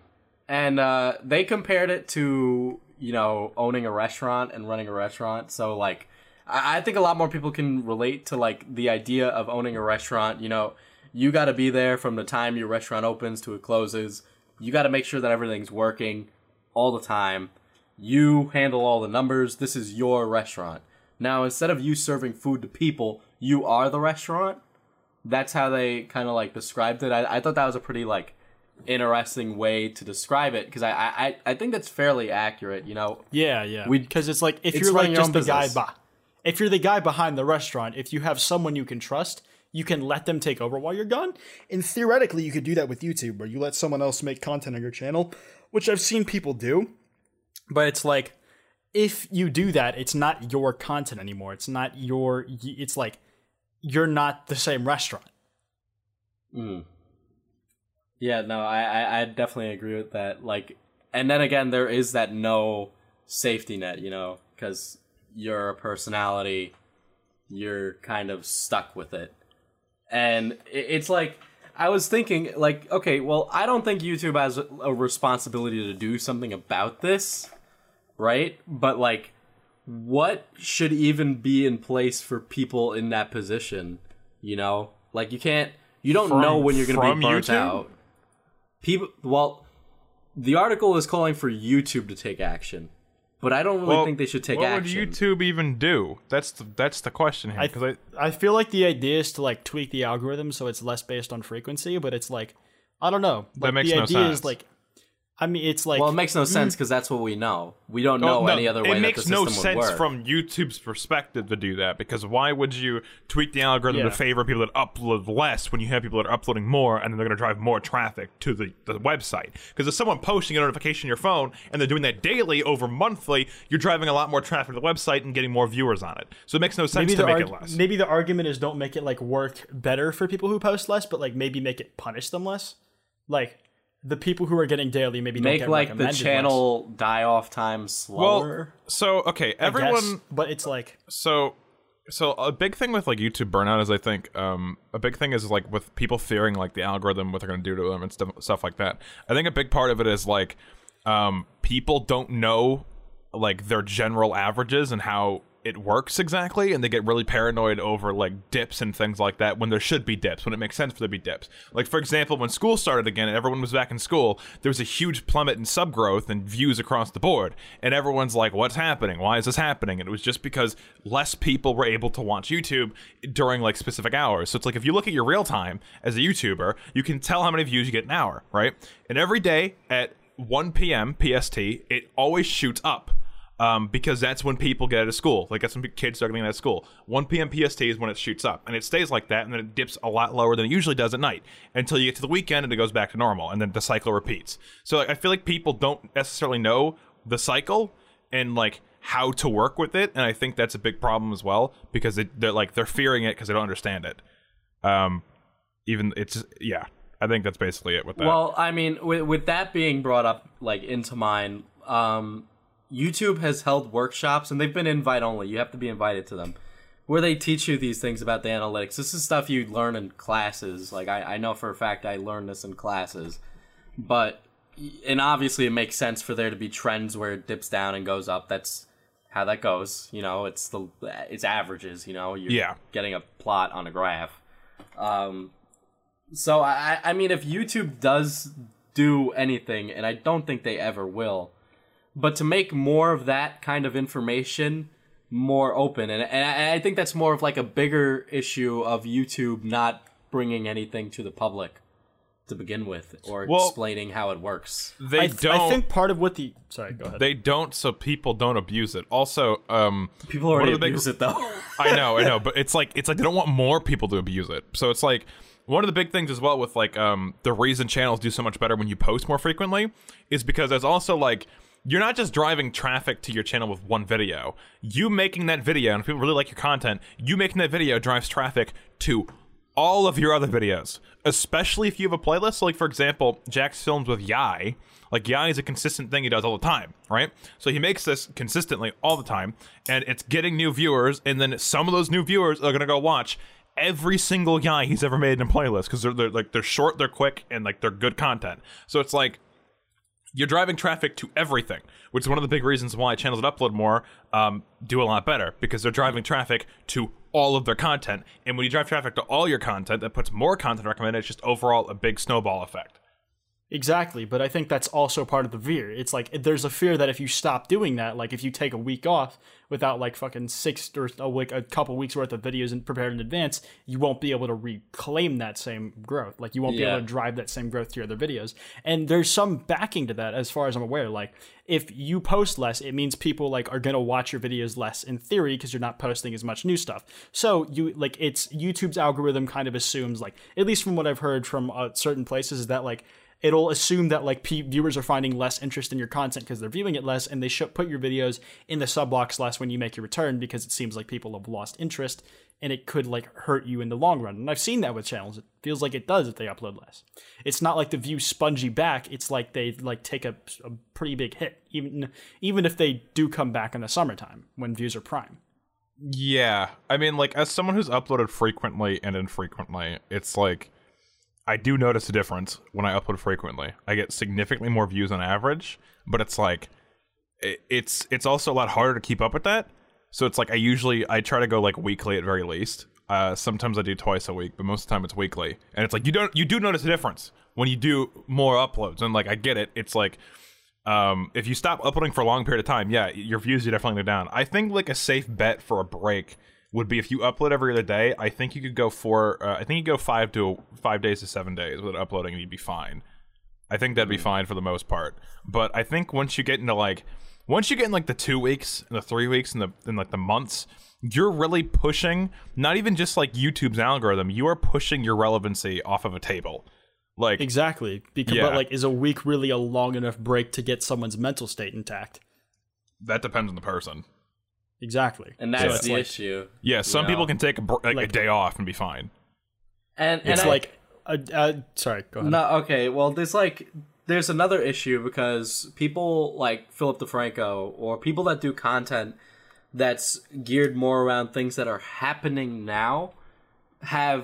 and uh, they compared it to, you know, owning a restaurant and running a restaurant. So, like, I, I think a lot more people can relate to, like, the idea of owning a restaurant. You know, you got to be there from the time your restaurant opens to it closes. You got to make sure that everything's working all the time. You handle all the numbers. This is your restaurant. Now, instead of you serving food to people, you are the restaurant. That's how they kind of, like, described it. I, I thought that was a pretty, like, interesting way to describe it, because I, I I think that's fairly accurate, you know. Yeah, yeah. We- Because it's like if it's you're like running your just own the guy, business. be- if you're the guy behind the restaurant, if you have someone you can trust, you can let them take over while you're gone. And theoretically, you could do that with YouTube, where you let someone else make content on your channel, which I've seen people do. But it's like, if you do that, it's not your content anymore. It's not your. It's like you're not the same restaurant. Mm. Yeah, no, I, I I definitely agree with that. Like, and then again, there is that no safety net, you know, because you're a personality, you're kind of stuck with it, and it, it's like I was thinking, like, okay, well, I don't think YouTube has a, a responsibility to do something about this, right? But like, what should even be in place for people in that position? You know, like you can't, you don't From- know when you're going to from be burnt YouTube? out. People, well, the article is calling for YouTube to take action, but I don't really Well, think they should take what action. would YouTube even do? That's the, that's the question here. I, Because I, I feel like the idea is to like tweak the algorithm so it's less based on frequency, but it's like I don't know. Like, makes the no idea sense. is like, I mean, it's like Well, it makes no sense because that's what we know. We don't know Oh, no, any other way it that makes the no system sense would work. from YouTube's perspective to do that, because why would you tweak the algorithm Yeah. to favor people that upload less when you have people that are uploading more, and then they're going to drive more traffic to the, the website? Because if someone posting a notification on your phone and they're doing that daily over monthly, you're driving a lot more traffic to the website and getting more viewers on it. So it makes no sense maybe to the make arg- it less. maybe the argument is don't make it like work better for people who post less, but like maybe make it punish them less. Like the people who are getting daily maybe don't Make get like the recommended channel die off time well, slower. so okay, less, I everyone. guess, but it's like So, so a big thing with like YouTube burnout is I think um, a big thing is like with people fearing like the algorithm, what they're going to do to them and stuff stuff like that. I think a big part of it is like um, people don't know like their general averages and how it works exactly, and they get really paranoid over like dips and things like that when there should be dips, when it makes sense for there to be dips. Like for example, when school started again and everyone was back in school, there was a huge plummet in sub growth and views across the board, and everyone's like, what's happening? Why is this happening? And it was just because less people were able to watch YouTube during like specific hours. So it's like if you look at your real time as a YouTuber, you can tell how many views you get an hour, right? And every day at one p.m. P S T, it always shoots up. Um, because that's when people get out of school. Like, that's when kids start getting out of school. one p.m. P S T is when it shoots up. And it stays like that, and then it dips a lot lower than it usually does at night. Until you get to the weekend, and it goes back to normal. And then the cycle repeats. So, like, I feel like people don't necessarily know the cycle and, like, how to work with it. And I think that's a big problem as well. Because it, they're, like, they're fearing it because they don't understand it. Um, even, it's, yeah. I think that's basically it with that. Well, I mean, with, with that being brought up, like, into mind, um, YouTube has held workshops, and they've been invite only. You have to be invited to them, where they teach you these things about the analytics. This is stuff you learn in classes. Like, I, I know for a fact I learned this in classes. But, and obviously it makes sense for there to be trends where it dips down and goes up. That's how that goes. You know, it's the it's averages, you know. You're Yeah. getting a plot on a graph. Um, so, I, I mean, if YouTube does do anything, and I don't think they ever will, but to make more of that kind of information more open, and, and I, I think that's more of like a bigger issue of YouTube not bringing anything to the public to begin with, or Well, explaining how it works. they I, th- don't. I think part of what the sorry, go ahead. They don't, so people don't abuse it. Also, um, People one already of the big- abuse it though. I know, I know, but it's like it's like they don't want more people to abuse it. So it's like one of the big things as well with like um the reason channels do so much better when you post more frequently is because there's also like you're not just driving traffic to your channel with one video. You making that video, and if people really like your content, you making that video drives traffic to all of your other videos, especially if you have a playlist. So like, for example, Jack's films with Yai. Like, Yai is a consistent thing he does all the time, right? So he makes this consistently all the time, and it's getting new viewers, and then some of those new viewers are going to go watch every single Yai he's ever made in a playlist, because they're, they're like they're short, they're quick, and like they're good content. So it's like, you're driving traffic to everything, which is one of the big reasons why channels that upload more um, do a lot better, because they're driving traffic to all of their content. And when you drive traffic to all your content, that puts more content recommended. It's just overall a big snowball effect. Exactly, but I think that's also part of the veer. It's like there's a fear that if you stop doing that, like if you take a week off without like fucking six or a week, a couple weeks worth of videos and prepared in advance, you won't be able to reclaim that same growth. Like you won't Yeah. be able to drive that same growth to your other videos. And there's some backing to that, as far as I'm aware. Like if you post less, it means people like are gonna watch your videos less in theory because you're not posting as much new stuff. So you like it's YouTube's algorithm kind of assumes, like at least from what I've heard from uh, certain places, is that like it'll assume that like P- viewers are finding less interest in your content because they're viewing it less, and they should put your videos in the sub box less when you make your return, because it seems like people have lost interest and it could like hurt you in the long run. And I've seen that with channels. It feels like it does if they upload less. It's not like the views spongy back. It's like they like take a, a pretty big hit, even even if they do come back in the summertime when views are prime. Yeah, I mean, like, as someone who's uploaded frequently and infrequently, it's like, I do notice a difference when I upload frequently. I get significantly more views on average, but it's like, it, it's it's also a lot harder to keep up with that. So it's like, I usually, I try to go like weekly at very least. Uh, sometimes I do twice a week, but most of the time it's weekly. And it's like, you don't, you do notice a difference when you do more uploads. And like, I get it. It's like, um, if you stop uploading for a long period of time, yeah, your views are definitely go down. I think like a safe bet for a break would be if you upload every other day. I think you could go for, uh, I think you go five to five days to seven days without uploading, and you'd be fine. I think that'd be fine for the most part. But I think once you get into like, once you get in like the two weeks and the three weeks and the and like the months, you're really pushing not even just like YouTube's algorithm. You are pushing your relevancy off of a table. Like Exactly. Because Yeah. but like is a week really a long enough break to get someone's mental state intact? that depends on the person. Exactly. And So that's it's the like, issue. Yeah, some know? people can take a, br- like, a Like- day off and be fine. And, and It's I- like uh, uh, sorry, go ahead. No, okay. Well, there's like there's another issue because people like Philip DeFranco or people that do content that's geared more around things that are happening now have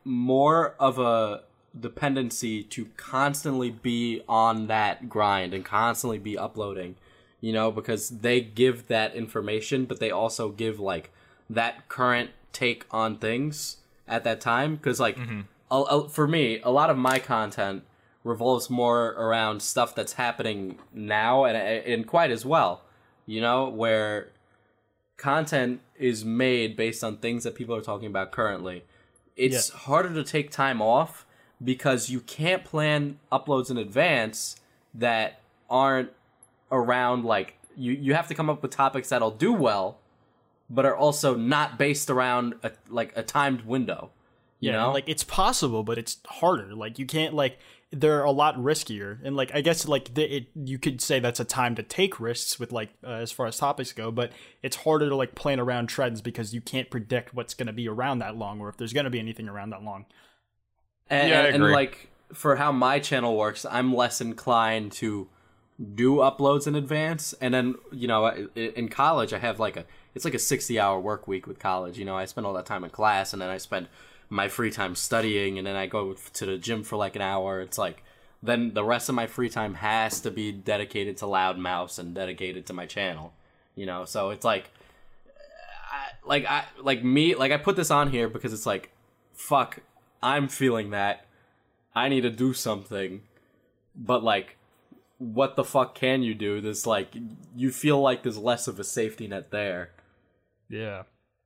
more of a dependency to constantly be on that grind and constantly be uploading, you know, because they give that information, but they also give like that current take on things at that time. Because like a, a, for me, a lot of my content revolves more around stuff that's happening now and and quite as well, you know, where content is made based on things that people are talking about currently. It's Yeah. harder to take time off because you can't plan uploads in advance that aren't around like you you have to come up with topics that'll do well but are also not based around a like a timed window. You Yeah, know? like it's possible, but it's harder. Like you can't like they're a lot riskier, and like I guess like the, it you could say that's a time to take risks with like uh, as far as topics go, but it's harder to like plan around trends because you can't predict what's going to be around that long or if there's going to be anything around that long. And, Yeah, I and, and agree. like for how my channel works, I'm less inclined to do uploads in advance. And then, you know, i- in college, I have like a it's like a sixty hour work week with college. You know, I spend all that time in class, and then I spend my free time studying, and then I go to the gym for like an hour. It's like then the rest of my free time has to be dedicated to Loud Mouse and dedicated to my channel. You know, so it's like, I, like I like me like I put this on here because it's like, fuck, I'm feeling that. I need to do something, but like, what the fuck can you do? There's like, you feel like there's less of a safety net there. Yeah.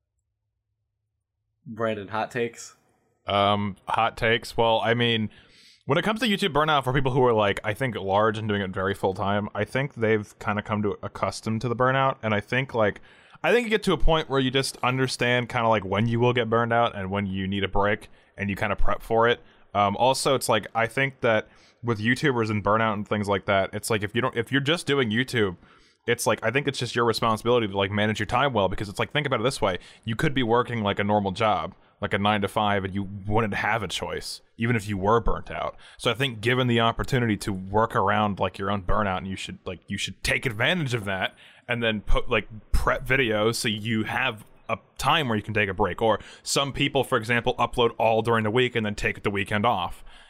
Brandon, hot takes? Um, hot takes. Well, I mean, when it comes to YouTube burnout, for people who are like, I think large and doing it very full time, I think they've kind of come to accustomed to the burnout, and I think like, I think you get to a point where you just understand kind of like when you will get burned out and when you need a break, and you kind of prep for it. Um, also, it's like I think that with YouTubers and burnout and things like that, it's like if you don't, if you're just doing YouTube, it's like I think it's just your responsibility to like manage your time well, because it's like, think about it this way: you could be working like a normal job, like a nine to five, and you wouldn't have a choice, even if you were burnt out. So I think given the opportunity to work around like your own burnout, and you should like you should take advantage of that, and then put like prep videos so you have a time where you can take a break. Or some people, for example, upload all during the week and then take the weekend off.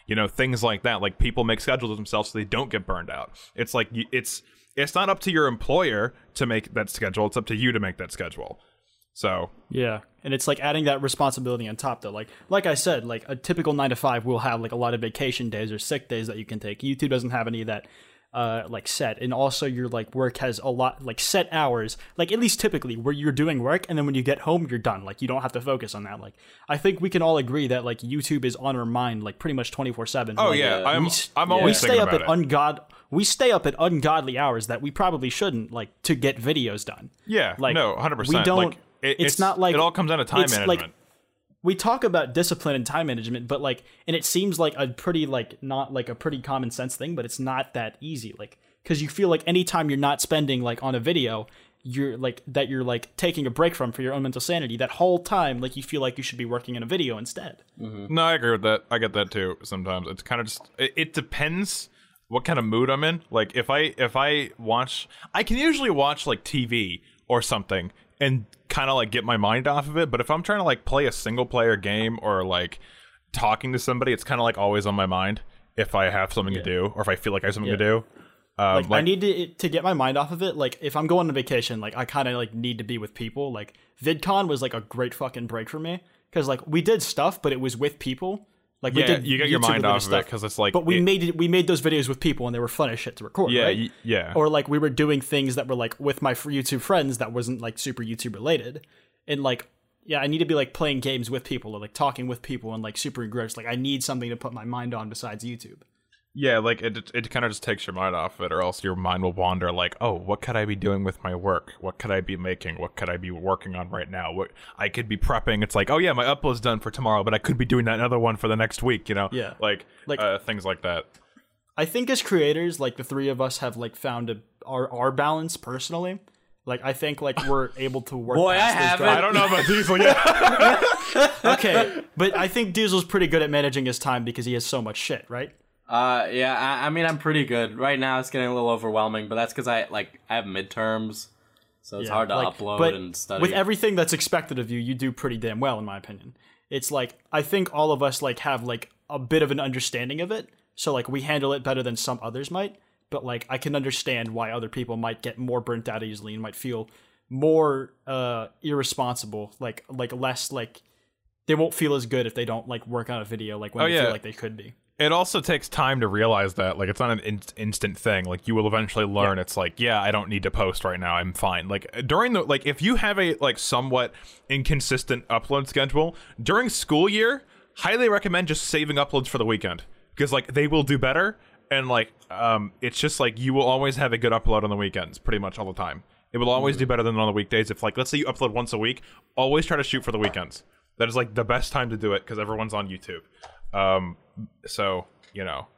You know, things like that. Like people make schedules themselves so they don't get burned out. It's like y- it's it's not up to your employer to make that schedule. It's up to you to make that schedule. So Yeah, and it's like adding that responsibility on top though. Like like I said, like a typical nine to five will have like a lot of vacation days or sick days that you can take. YouTube doesn't have any of that uh like set, and also your like work has a lot like set hours, like at least typically where you're doing work and then when you get home you're done. Like you don't have to focus on that. Like I think we can all agree that like YouTube is on our mind like pretty much twenty-four seven. oh like, yeah, uh, I'm we s- I'm we always stay thinking up about at it. ungod we stay up at ungodly hours that we probably shouldn't, like to get videos done. yeah, like, no, one hundred percent. we don't- Like, it, it's not like- it all comes down to time it's management. like- We talk about discipline and time management, but like, and it seems like a pretty like not like a pretty common sense thing, but it's not that easy. Like, because you feel like anytime you're not spending like on a video, you're like that you're like taking a break from for your own mental sanity. That whole time, like you feel like you should be working in a video instead. No, I agree with that. I get that too. Sometimes it's kind of just it, it depends what kind of mood I'm in. Like if I if I watch, I can usually watch like T V or something and kind of like get my mind off of it. But if I'm trying to like play a single player game or like talking to somebody, it's kind of like always on my mind if I have something to do or if I feel like I have something to do. Um, Like, I need to to get my mind off of it. Like if I'm going on vacation, like I kind of like need to be with people. Like VidCon was like a great fucking break for me because like we did stuff, but it was with people. Like we yeah, did you get your YouTube mind related off of it stuff. because it's like. But we it- made it. We made those videos with people, and they were fun as shit to record. Yeah, right? y- yeah. Or like we were doing things that were like with my fr- YouTube friends that wasn't like super YouTube related, and like yeah, I need to be like playing games with people or like talking with people and like super engrossed. Like I need something to put my mind on besides YouTube. Yeah, like it it kind of just takes your mind off of it, or else your mind will wander like, oh, what could I be doing with my work? What could I be making? What could I be working on right now? What I could be prepping. It's like, oh yeah, my upload's done for tomorrow, but I could be doing that another one for the next week, you know? Yeah. Like, Like- uh, things like that. I think as creators, like the three of us have like found a, our our balance personally. Like I think like we're able to work. Boy, past I those haven't. dry- I don't know about Diesel yet. Okay, but I think Diesel's pretty good at managing his time because he has so much shit, right? Uh, yeah, I, I mean, I'm pretty good. Right now, it's getting a little overwhelming, but that's because I, like, I have midterms, so it's Yeah, hard to like, upload but and study. With everything that's expected of you, you do pretty damn well, in my opinion. It's like I think all of us like have like a bit of an understanding of it, so like we handle it better than some others might. But like I can understand why other people might get more burnt out easily and might feel more uh irresponsible, like like less like they won't feel as good if they don't like work on a video like when Oh, they yeah. feel like they could be. It also takes time to realize that. Like, it's not an in- instant thing. Like, you will eventually learn. Yeah. It's like, yeah, I don't need to post right now. I'm fine. Like, during the, like, if you have a, like, somewhat inconsistent upload schedule, during school year, highly recommend just saving uploads for the weekend. Because, like, they will do better. And, like, um, it's just, like, you will always have a good upload on the weekends, pretty much all the time. It will always do better than on the weekdays. If, like, let's say you upload once a week, always try to shoot for the weekends. That is, like, the best time to do it, because everyone's on YouTube. Um, so, you know.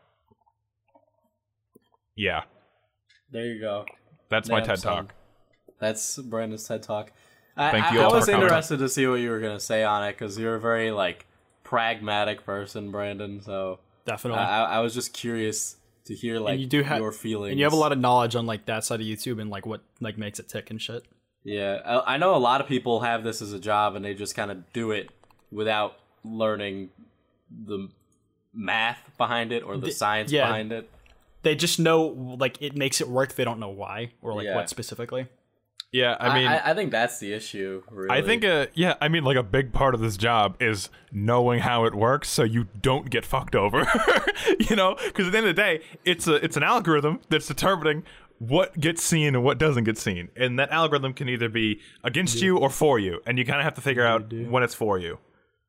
Yeah. there you go. That's my Damn, TED son. Talk. That's Brandon's TED Talk. I, Thank I, you I all was for coming. interested to see what you were gonna say on it because you're a very like pragmatic person, Brandon. So Definitely. I, I was just curious to hear like you do have your feelings. and you have a lot of knowledge on like that side of YouTube and like what like makes it tick and shit. Yeah, I, I know a lot of people have this as a job and they just kind of do it without learning the math behind it or the, The- science yeah. behind it. They just know like it makes it work. They don't know why or like Yeah. what specifically. Yeah, I I mean, I, I think that's the issue. Really. I think, uh, yeah, I mean, like, a big part of this job is knowing how it works so you don't get fucked over, you know? Because at the end of the day, it's a it's an algorithm that's determining what gets seen and what doesn't get seen. And that algorithm can either be against you or for you. And you kind of have to figure out when it's for you.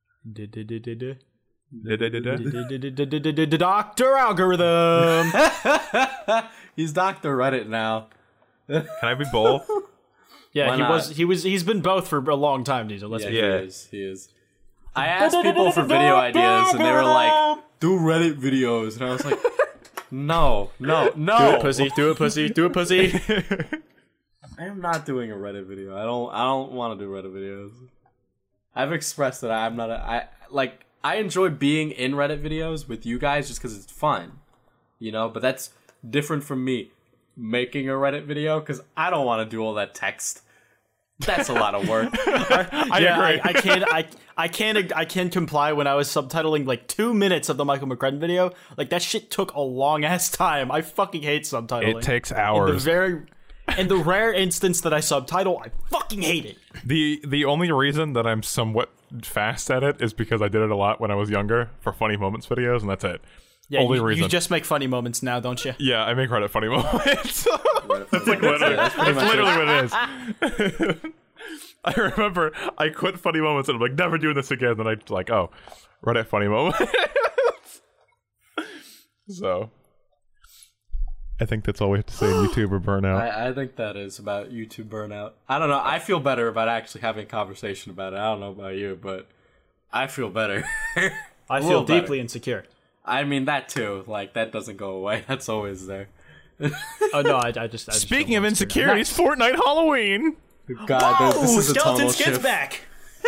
Doctor Algorithm. he's Doctor Reddit now. Can I be both? Yeah, Why he not? was. He was. He's been both for a long time, Diesel. Let's Yeah, be he Yeah. is. He is. I asked people for video ideas, and they were like, "Do Reddit videos," and I was like, "No, no, no, Do it, pussy. Do it, pussy. Do it, pussy. I am not doing a Reddit video. I don't. I don't want to do Reddit videos. I've expressed that I'm not. A, I like. I enjoy being in Reddit videos with you guys just because it's fun, you know. But that's different from me making a Reddit video because I don't want to do all that text That's a lot of work. I yeah, agree. I, I can't. I I can't. I can't comply when I was subtitling like two minutes of the Michael McCrudden video. Like that shit took a long ass time. I fucking hate subtitling. It takes In the hours. very, in the rare instance that I subtitle, I fucking hate it. The the only reason that I'm somewhat fast at it is because I did it a lot when I was younger for funny moments videos, and that's it. Yeah, only you, reason. you just make funny moments now, don't you? Yeah, I make Reddit funny moments. That's like literally, That's pretty that's much literally what it is. I remember I quit funny moments and I'm like, never doing this again. Then I like, oh, Reddit funny moments. So, I think that's all we have to say in YouTuber burnout. I, I think that is about YouTube burnout. I don't know. I feel better about actually having a conversation about it. I don't know about you, but I feel better. I A feel little better. deeply insecure. I mean, that too. Like, that doesn't go away. That's always there. Oh no, I, I just. I just Speaking feel of insecure. insecurities, Fortnite Halloween. God, Whoa, this is a skeleton tonal skins shift. back.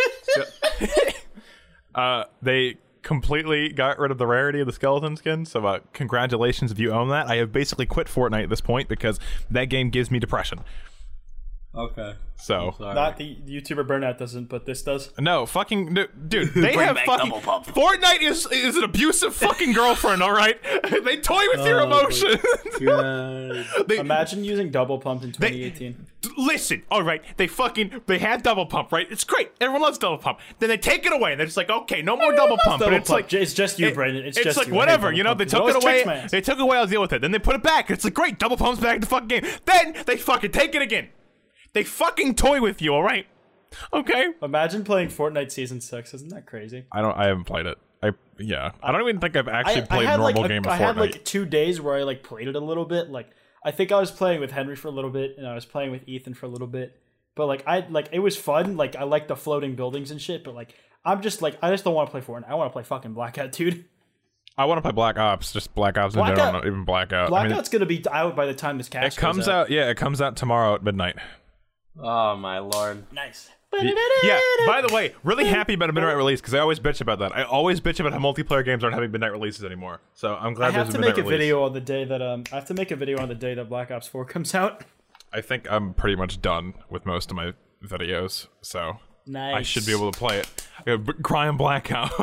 Uh, they completely got rid of the rarity of the skeleton skin, so uh, congratulations if you own that. I have basically quit Fortnite at this point because that game gives me depression. Okay. So, Sorry. Not the, the YouTuber burnout doesn't, but this does. no, fucking, no, dude, they Bring have back fucking, Double Pump. Fortnite is is an abusive fucking girlfriend, alright? They toy with your Oh, my emotions. God. They, Imagine using double pump in twenty eighteen. listen, alright, they fucking, they had double pump, right? It's great, everyone loves double pump. Then they take it away, and they're just like, okay, no more double pump, but Double it's pump. like, It's just you, it- Brandon. It's, It's, just like you. I hate whatever, double you know. pump. They It's took always it away. tricks my ass. They took it away. I'll deal with it. Then they put it back. It's like great. Double pump's back in the fucking game. Then they fucking take it again. They fucking toy with you. All right. Okay. Imagine playing Fortnite Season six. Isn't that crazy? I don't. I haven't played it. I yeah. I don't even think I've actually I, played I had normal like a- game of I Fortnite. had like two days where I like played it a little bit. Like I think I was playing with Henry for a little bit, and I was playing with Ethan for a little bit. But like I like it was fun. Like I like the floating buildings and shit. But like I'm just like I just don't want to play Fortnite. I want to play fucking Blackout, dude. I want to play Black Ops. Just Black Ops in Blackout- general, not even Blackout. Blackout's I mean, gonna be out by the time this cast it comes goes out. Yeah, it comes out tomorrow at midnight. Oh, my lord. Nice. Yeah. By the way, really happy about a midnight release because I always bitch about that. I always bitch about how multiplayer games aren't having midnight releases anymore. So I'm glad I there's have a to midnight make a release. video on the day that um I have to make a video on the day that Black Ops four comes out. I think I'm pretty much done with most of my videos, so Nice. I should be able to play it. I gotta b- grind Blackout,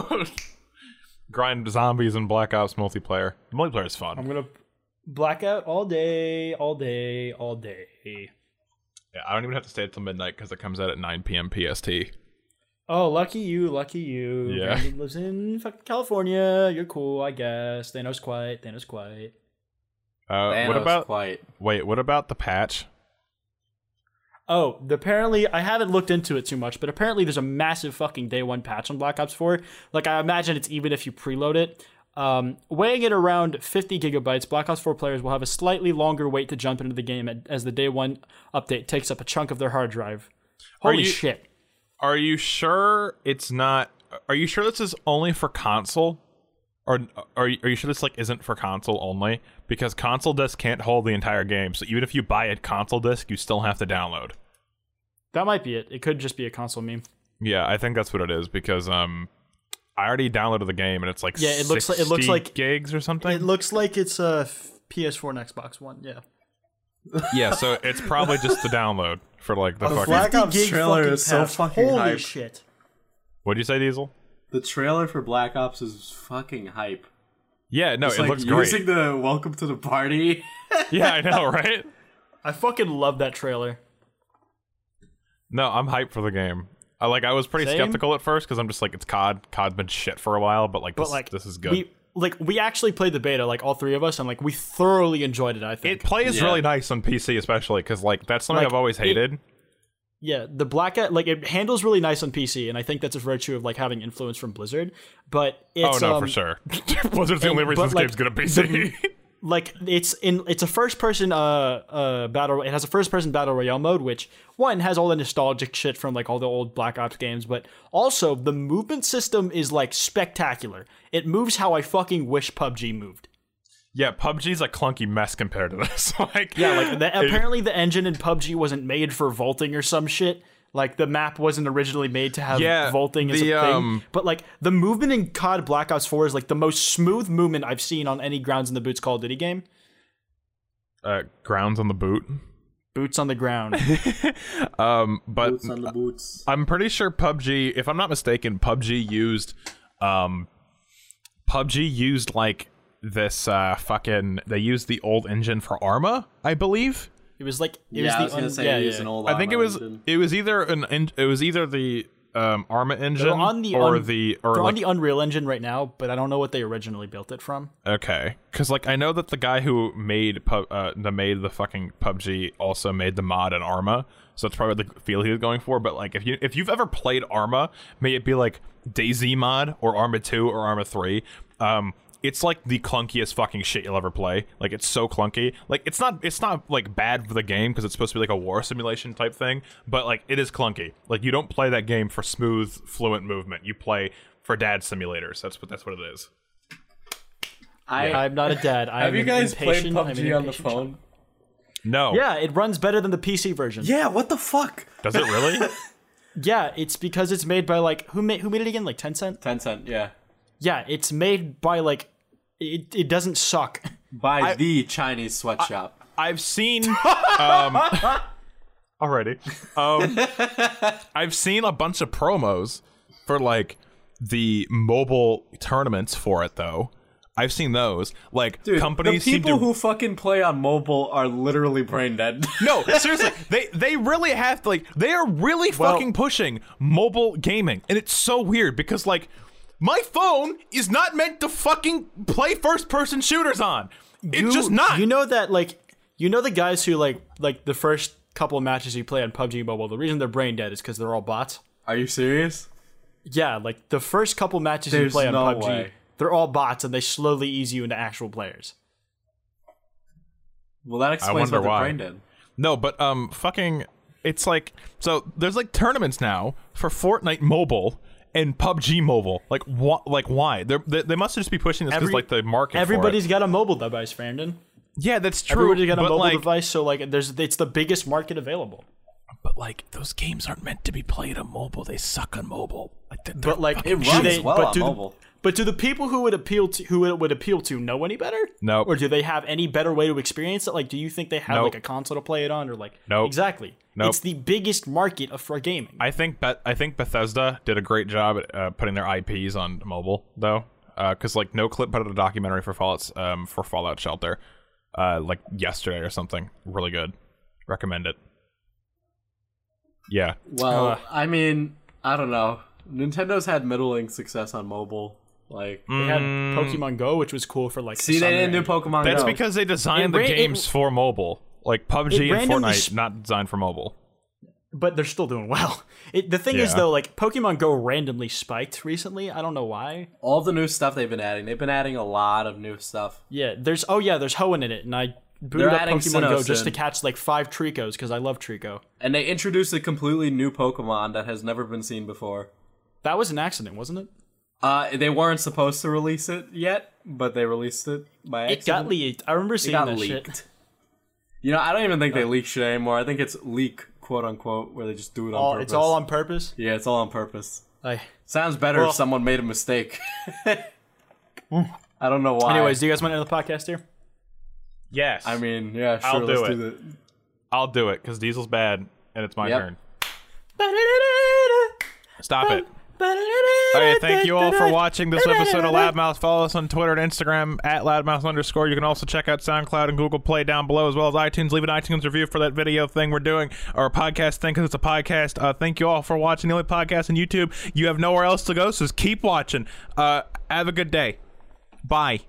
grind zombies and Black Ops multiplayer. The multiplayer is fun. I'm gonna Blackout all day, all day, all day. Yeah, I don't even have to stay until midnight because it comes out at nine p.m. P S T. Oh, lucky you, lucky you. Yeah. Brandon lives in fucking California. You're cool, I guess. Thanos quiet. Thanos quiet. Uh, Thanos what about quite? wait? What about the patch? Oh, the, apparently I haven't looked into it too much, but apparently there's a massive fucking day one patch on Black Ops four. Like I imagine it's even if you preload it. Um, weighing it around fifty gigabytes, Black Ops four players will have a slightly longer wait to jump into the game as the day one update takes up a chunk of their hard drive. Are Holy you- shit. Are you sure it's not? Are you sure this is only for console? Or are you, are you sure this like isn't for console only? Because console disc can't hold the entire game, so even if you buy a console disc, you still have to download. That might be it. It could just be a console meme. Yeah, I think that's what it is because um, I already downloaded the game and it's like Yeah, it looks like- it looks sixty like- gigs or something. It looks like it's a P S four and Xbox One. Yeah. Yeah, so it's probably just the download for like the The fucking. Black Ops gig trailer fucking is so patch. fucking Holy hype. shit. What'd you say, Diesel? The trailer for Black Ops is fucking hype. Yeah, no, It's it like looks great. using the welcome to the party. Yeah, I know, right? I fucking love that trailer. No, I'm hyped for the game. I like. I was pretty Same. skeptical at first because I'm just like, it's C O D. C O D's been shit for a while, but like, But this, like this is good. We like we actually played the beta, like all three of us, and like we thoroughly enjoyed it, I think. It plays Yeah. really nice on P C, especially because like that's something Like, I've always it- hated. Yeah, the Black Ops, like it handles really nice on P C, and I think that's a virtue of like having influence from Blizzard. But it's oh no, um, for sure. Blizzard's the and- only reason but, this like, game's good on P C. like it's in it's a first person uh uh battle it has a first person battle royale mode, which one has all the nostalgic shit from like all the old Black Ops games, but also the movement system is like spectacular. It moves how I fucking wish P U B G moved. Yeah, P U B G's a clunky mess compared to this. like, Yeah, like the, apparently the engine in P U B G wasn't made for vaulting or some shit. Like the map wasn't originally made to have Yeah, vaulting as the, a thing. um, But like the movement in C O D Black Ops four is like the most smooth movement I've seen on any grounds in the boots Call of Duty game. uh, grounds on the boot. Boots on the ground. um, but Boots on the boots. I'm pretty sure P U B G, if I'm not mistaken, P U B G used, um, P U B G used like this uh fucking. They used the old engine for Arma, I believe. It was like it Yeah, was I the was gonna un- say yeah, they yeah. used an old I think it Arma was engine. it was either an en- it was either the um Arma engine on the or un- the or They're like on the Unreal Engine right now, but I don't know what they originally built it from. okay, because like I know that the guy who made Pub uh the made the fucking P U B G also made the mod in Arma, so that's probably the feel he was going for. But like if you if you've ever played Arma, may it be like DayZ mod or Arma two or Arma three, um. It's like the clunkiest fucking shit you'll ever play. Like it's so clunky. Like it's not it's not like bad for the game because it's supposed to be like a war simulation type thing, but like it is clunky. Like you don't play that game for smooth, fluent movement. You play for dad simulators. That's what that's what it is. I I'm not a dad. I'm have you an guys played impatient- P U I'm B an G on the impatient phone? child. No. Yeah, it runs better than the P C version. Yeah, what the fuck? Does it really? Yeah, it's because it's made by like who made who made it again? Like Tencent. Tencent, yeah. Yeah, it's made by like it. It doesn't suck. By the Chinese sweatshop. I've seen um already. Um I've seen a bunch of promos for like the mobile tournaments for it though. I've seen those. Like Dude, companies the people seem to who fucking play on mobile are literally brain dead. No, seriously, they they really have to like they are really Well- fucking pushing mobile gaming, and it's so weird because like my phone is not meant to fucking play first person shooters on. It's You- just not. You know that like you know the guys who like like the first couple of matches you play on P U B G Mobile. The reason they're brain dead is because they're all bots. Are you serious? Yeah, like the first couple matches you There's play on no P U B G, way. they're all bots, and they slowly ease you into actual players. Well, that explains wonder what they're why. brain dead. No, but um, fucking, it's like so. There's like tournaments now for Fortnite Mobile and P U B G Mobile. Like what? Like why? They're, they they must just be pushing this because Every- like the market. Everybody's for it. got a mobile device, Brandon. Yeah, that's true. Everybody's got a but mobile like, device, so like there's it's the biggest market available. But like those games aren't meant to be played on mobile. They suck on mobile. Like, they're- But like It do runs they, well but on do the- mobile. But do the people who would appeal to who it would appeal to know any better? Nope. Or do they have any better way to experience it? Like, do you think they have Nope. like a console to play it on, or like? Nope. Exactly. Nope. It's the biggest market of for gaming. I think Beth- I think Bethesda did a great job at uh, putting their I Ps on mobile though, because like NoClip put out a documentary for Fallout um, for Fallout Shelter, uh, like yesterday or something. Really good. Recommend it. Yeah. Well, Uh. I mean, I don't know. Nintendo's had middling success on mobile. Like, They had Pokemon Go, which was cool for like. the see, they summer didn't do and- Pokemon That's Go. because they designed It the ran- it- games for mobile. Like P U B G It and randomly Fortnite, sp- not designed for mobile. but they're still doing well. It, the thing is Yeah. though, like Pokemon Go randomly spiked recently. I don't know why. all the new stuff they've been adding. They've been adding a lot of new stuff. Yeah, there's oh yeah, there's Hoenn in it, and I booted They're up adding Pokemon Go just Sinnoh to catch like five Tricos because I love Trico. And they introduced a completely new Pokemon that has never been seen before. That was an accident, wasn't it? Uh, they weren't supposed to release it yet, but they released it by It accident. got leaked. I remember It seeing got that leaked. shit. You know, I don't even think they leak shit anymore. I think it's leak, quote unquote, where they just do it on All, purpose. it's all on purpose. Yeah, it's all on purpose. I, Sounds better Well- if someone made a mistake. I don't know why. anyways, do you guys want to end the podcast here? Yes. I mean, yeah, sure. I'll do let's it. do that. I'll do it because Diesel's bad and it's my Yep. turn. Stop it. Okay, thank you all for watching this episode of Loudmouth. Follow us on Twitter and Instagram at loudmouth underscore. You can also check out SoundCloud and Google Play down below, as well as iTunes. Leave an iTunes review for that video thing we're doing, or a podcast thing, because it's a podcast. Uh, thank you all for watching the only podcast on YouTube. You have nowhere else to go, so just keep watching. Uh, have a good day. Bye.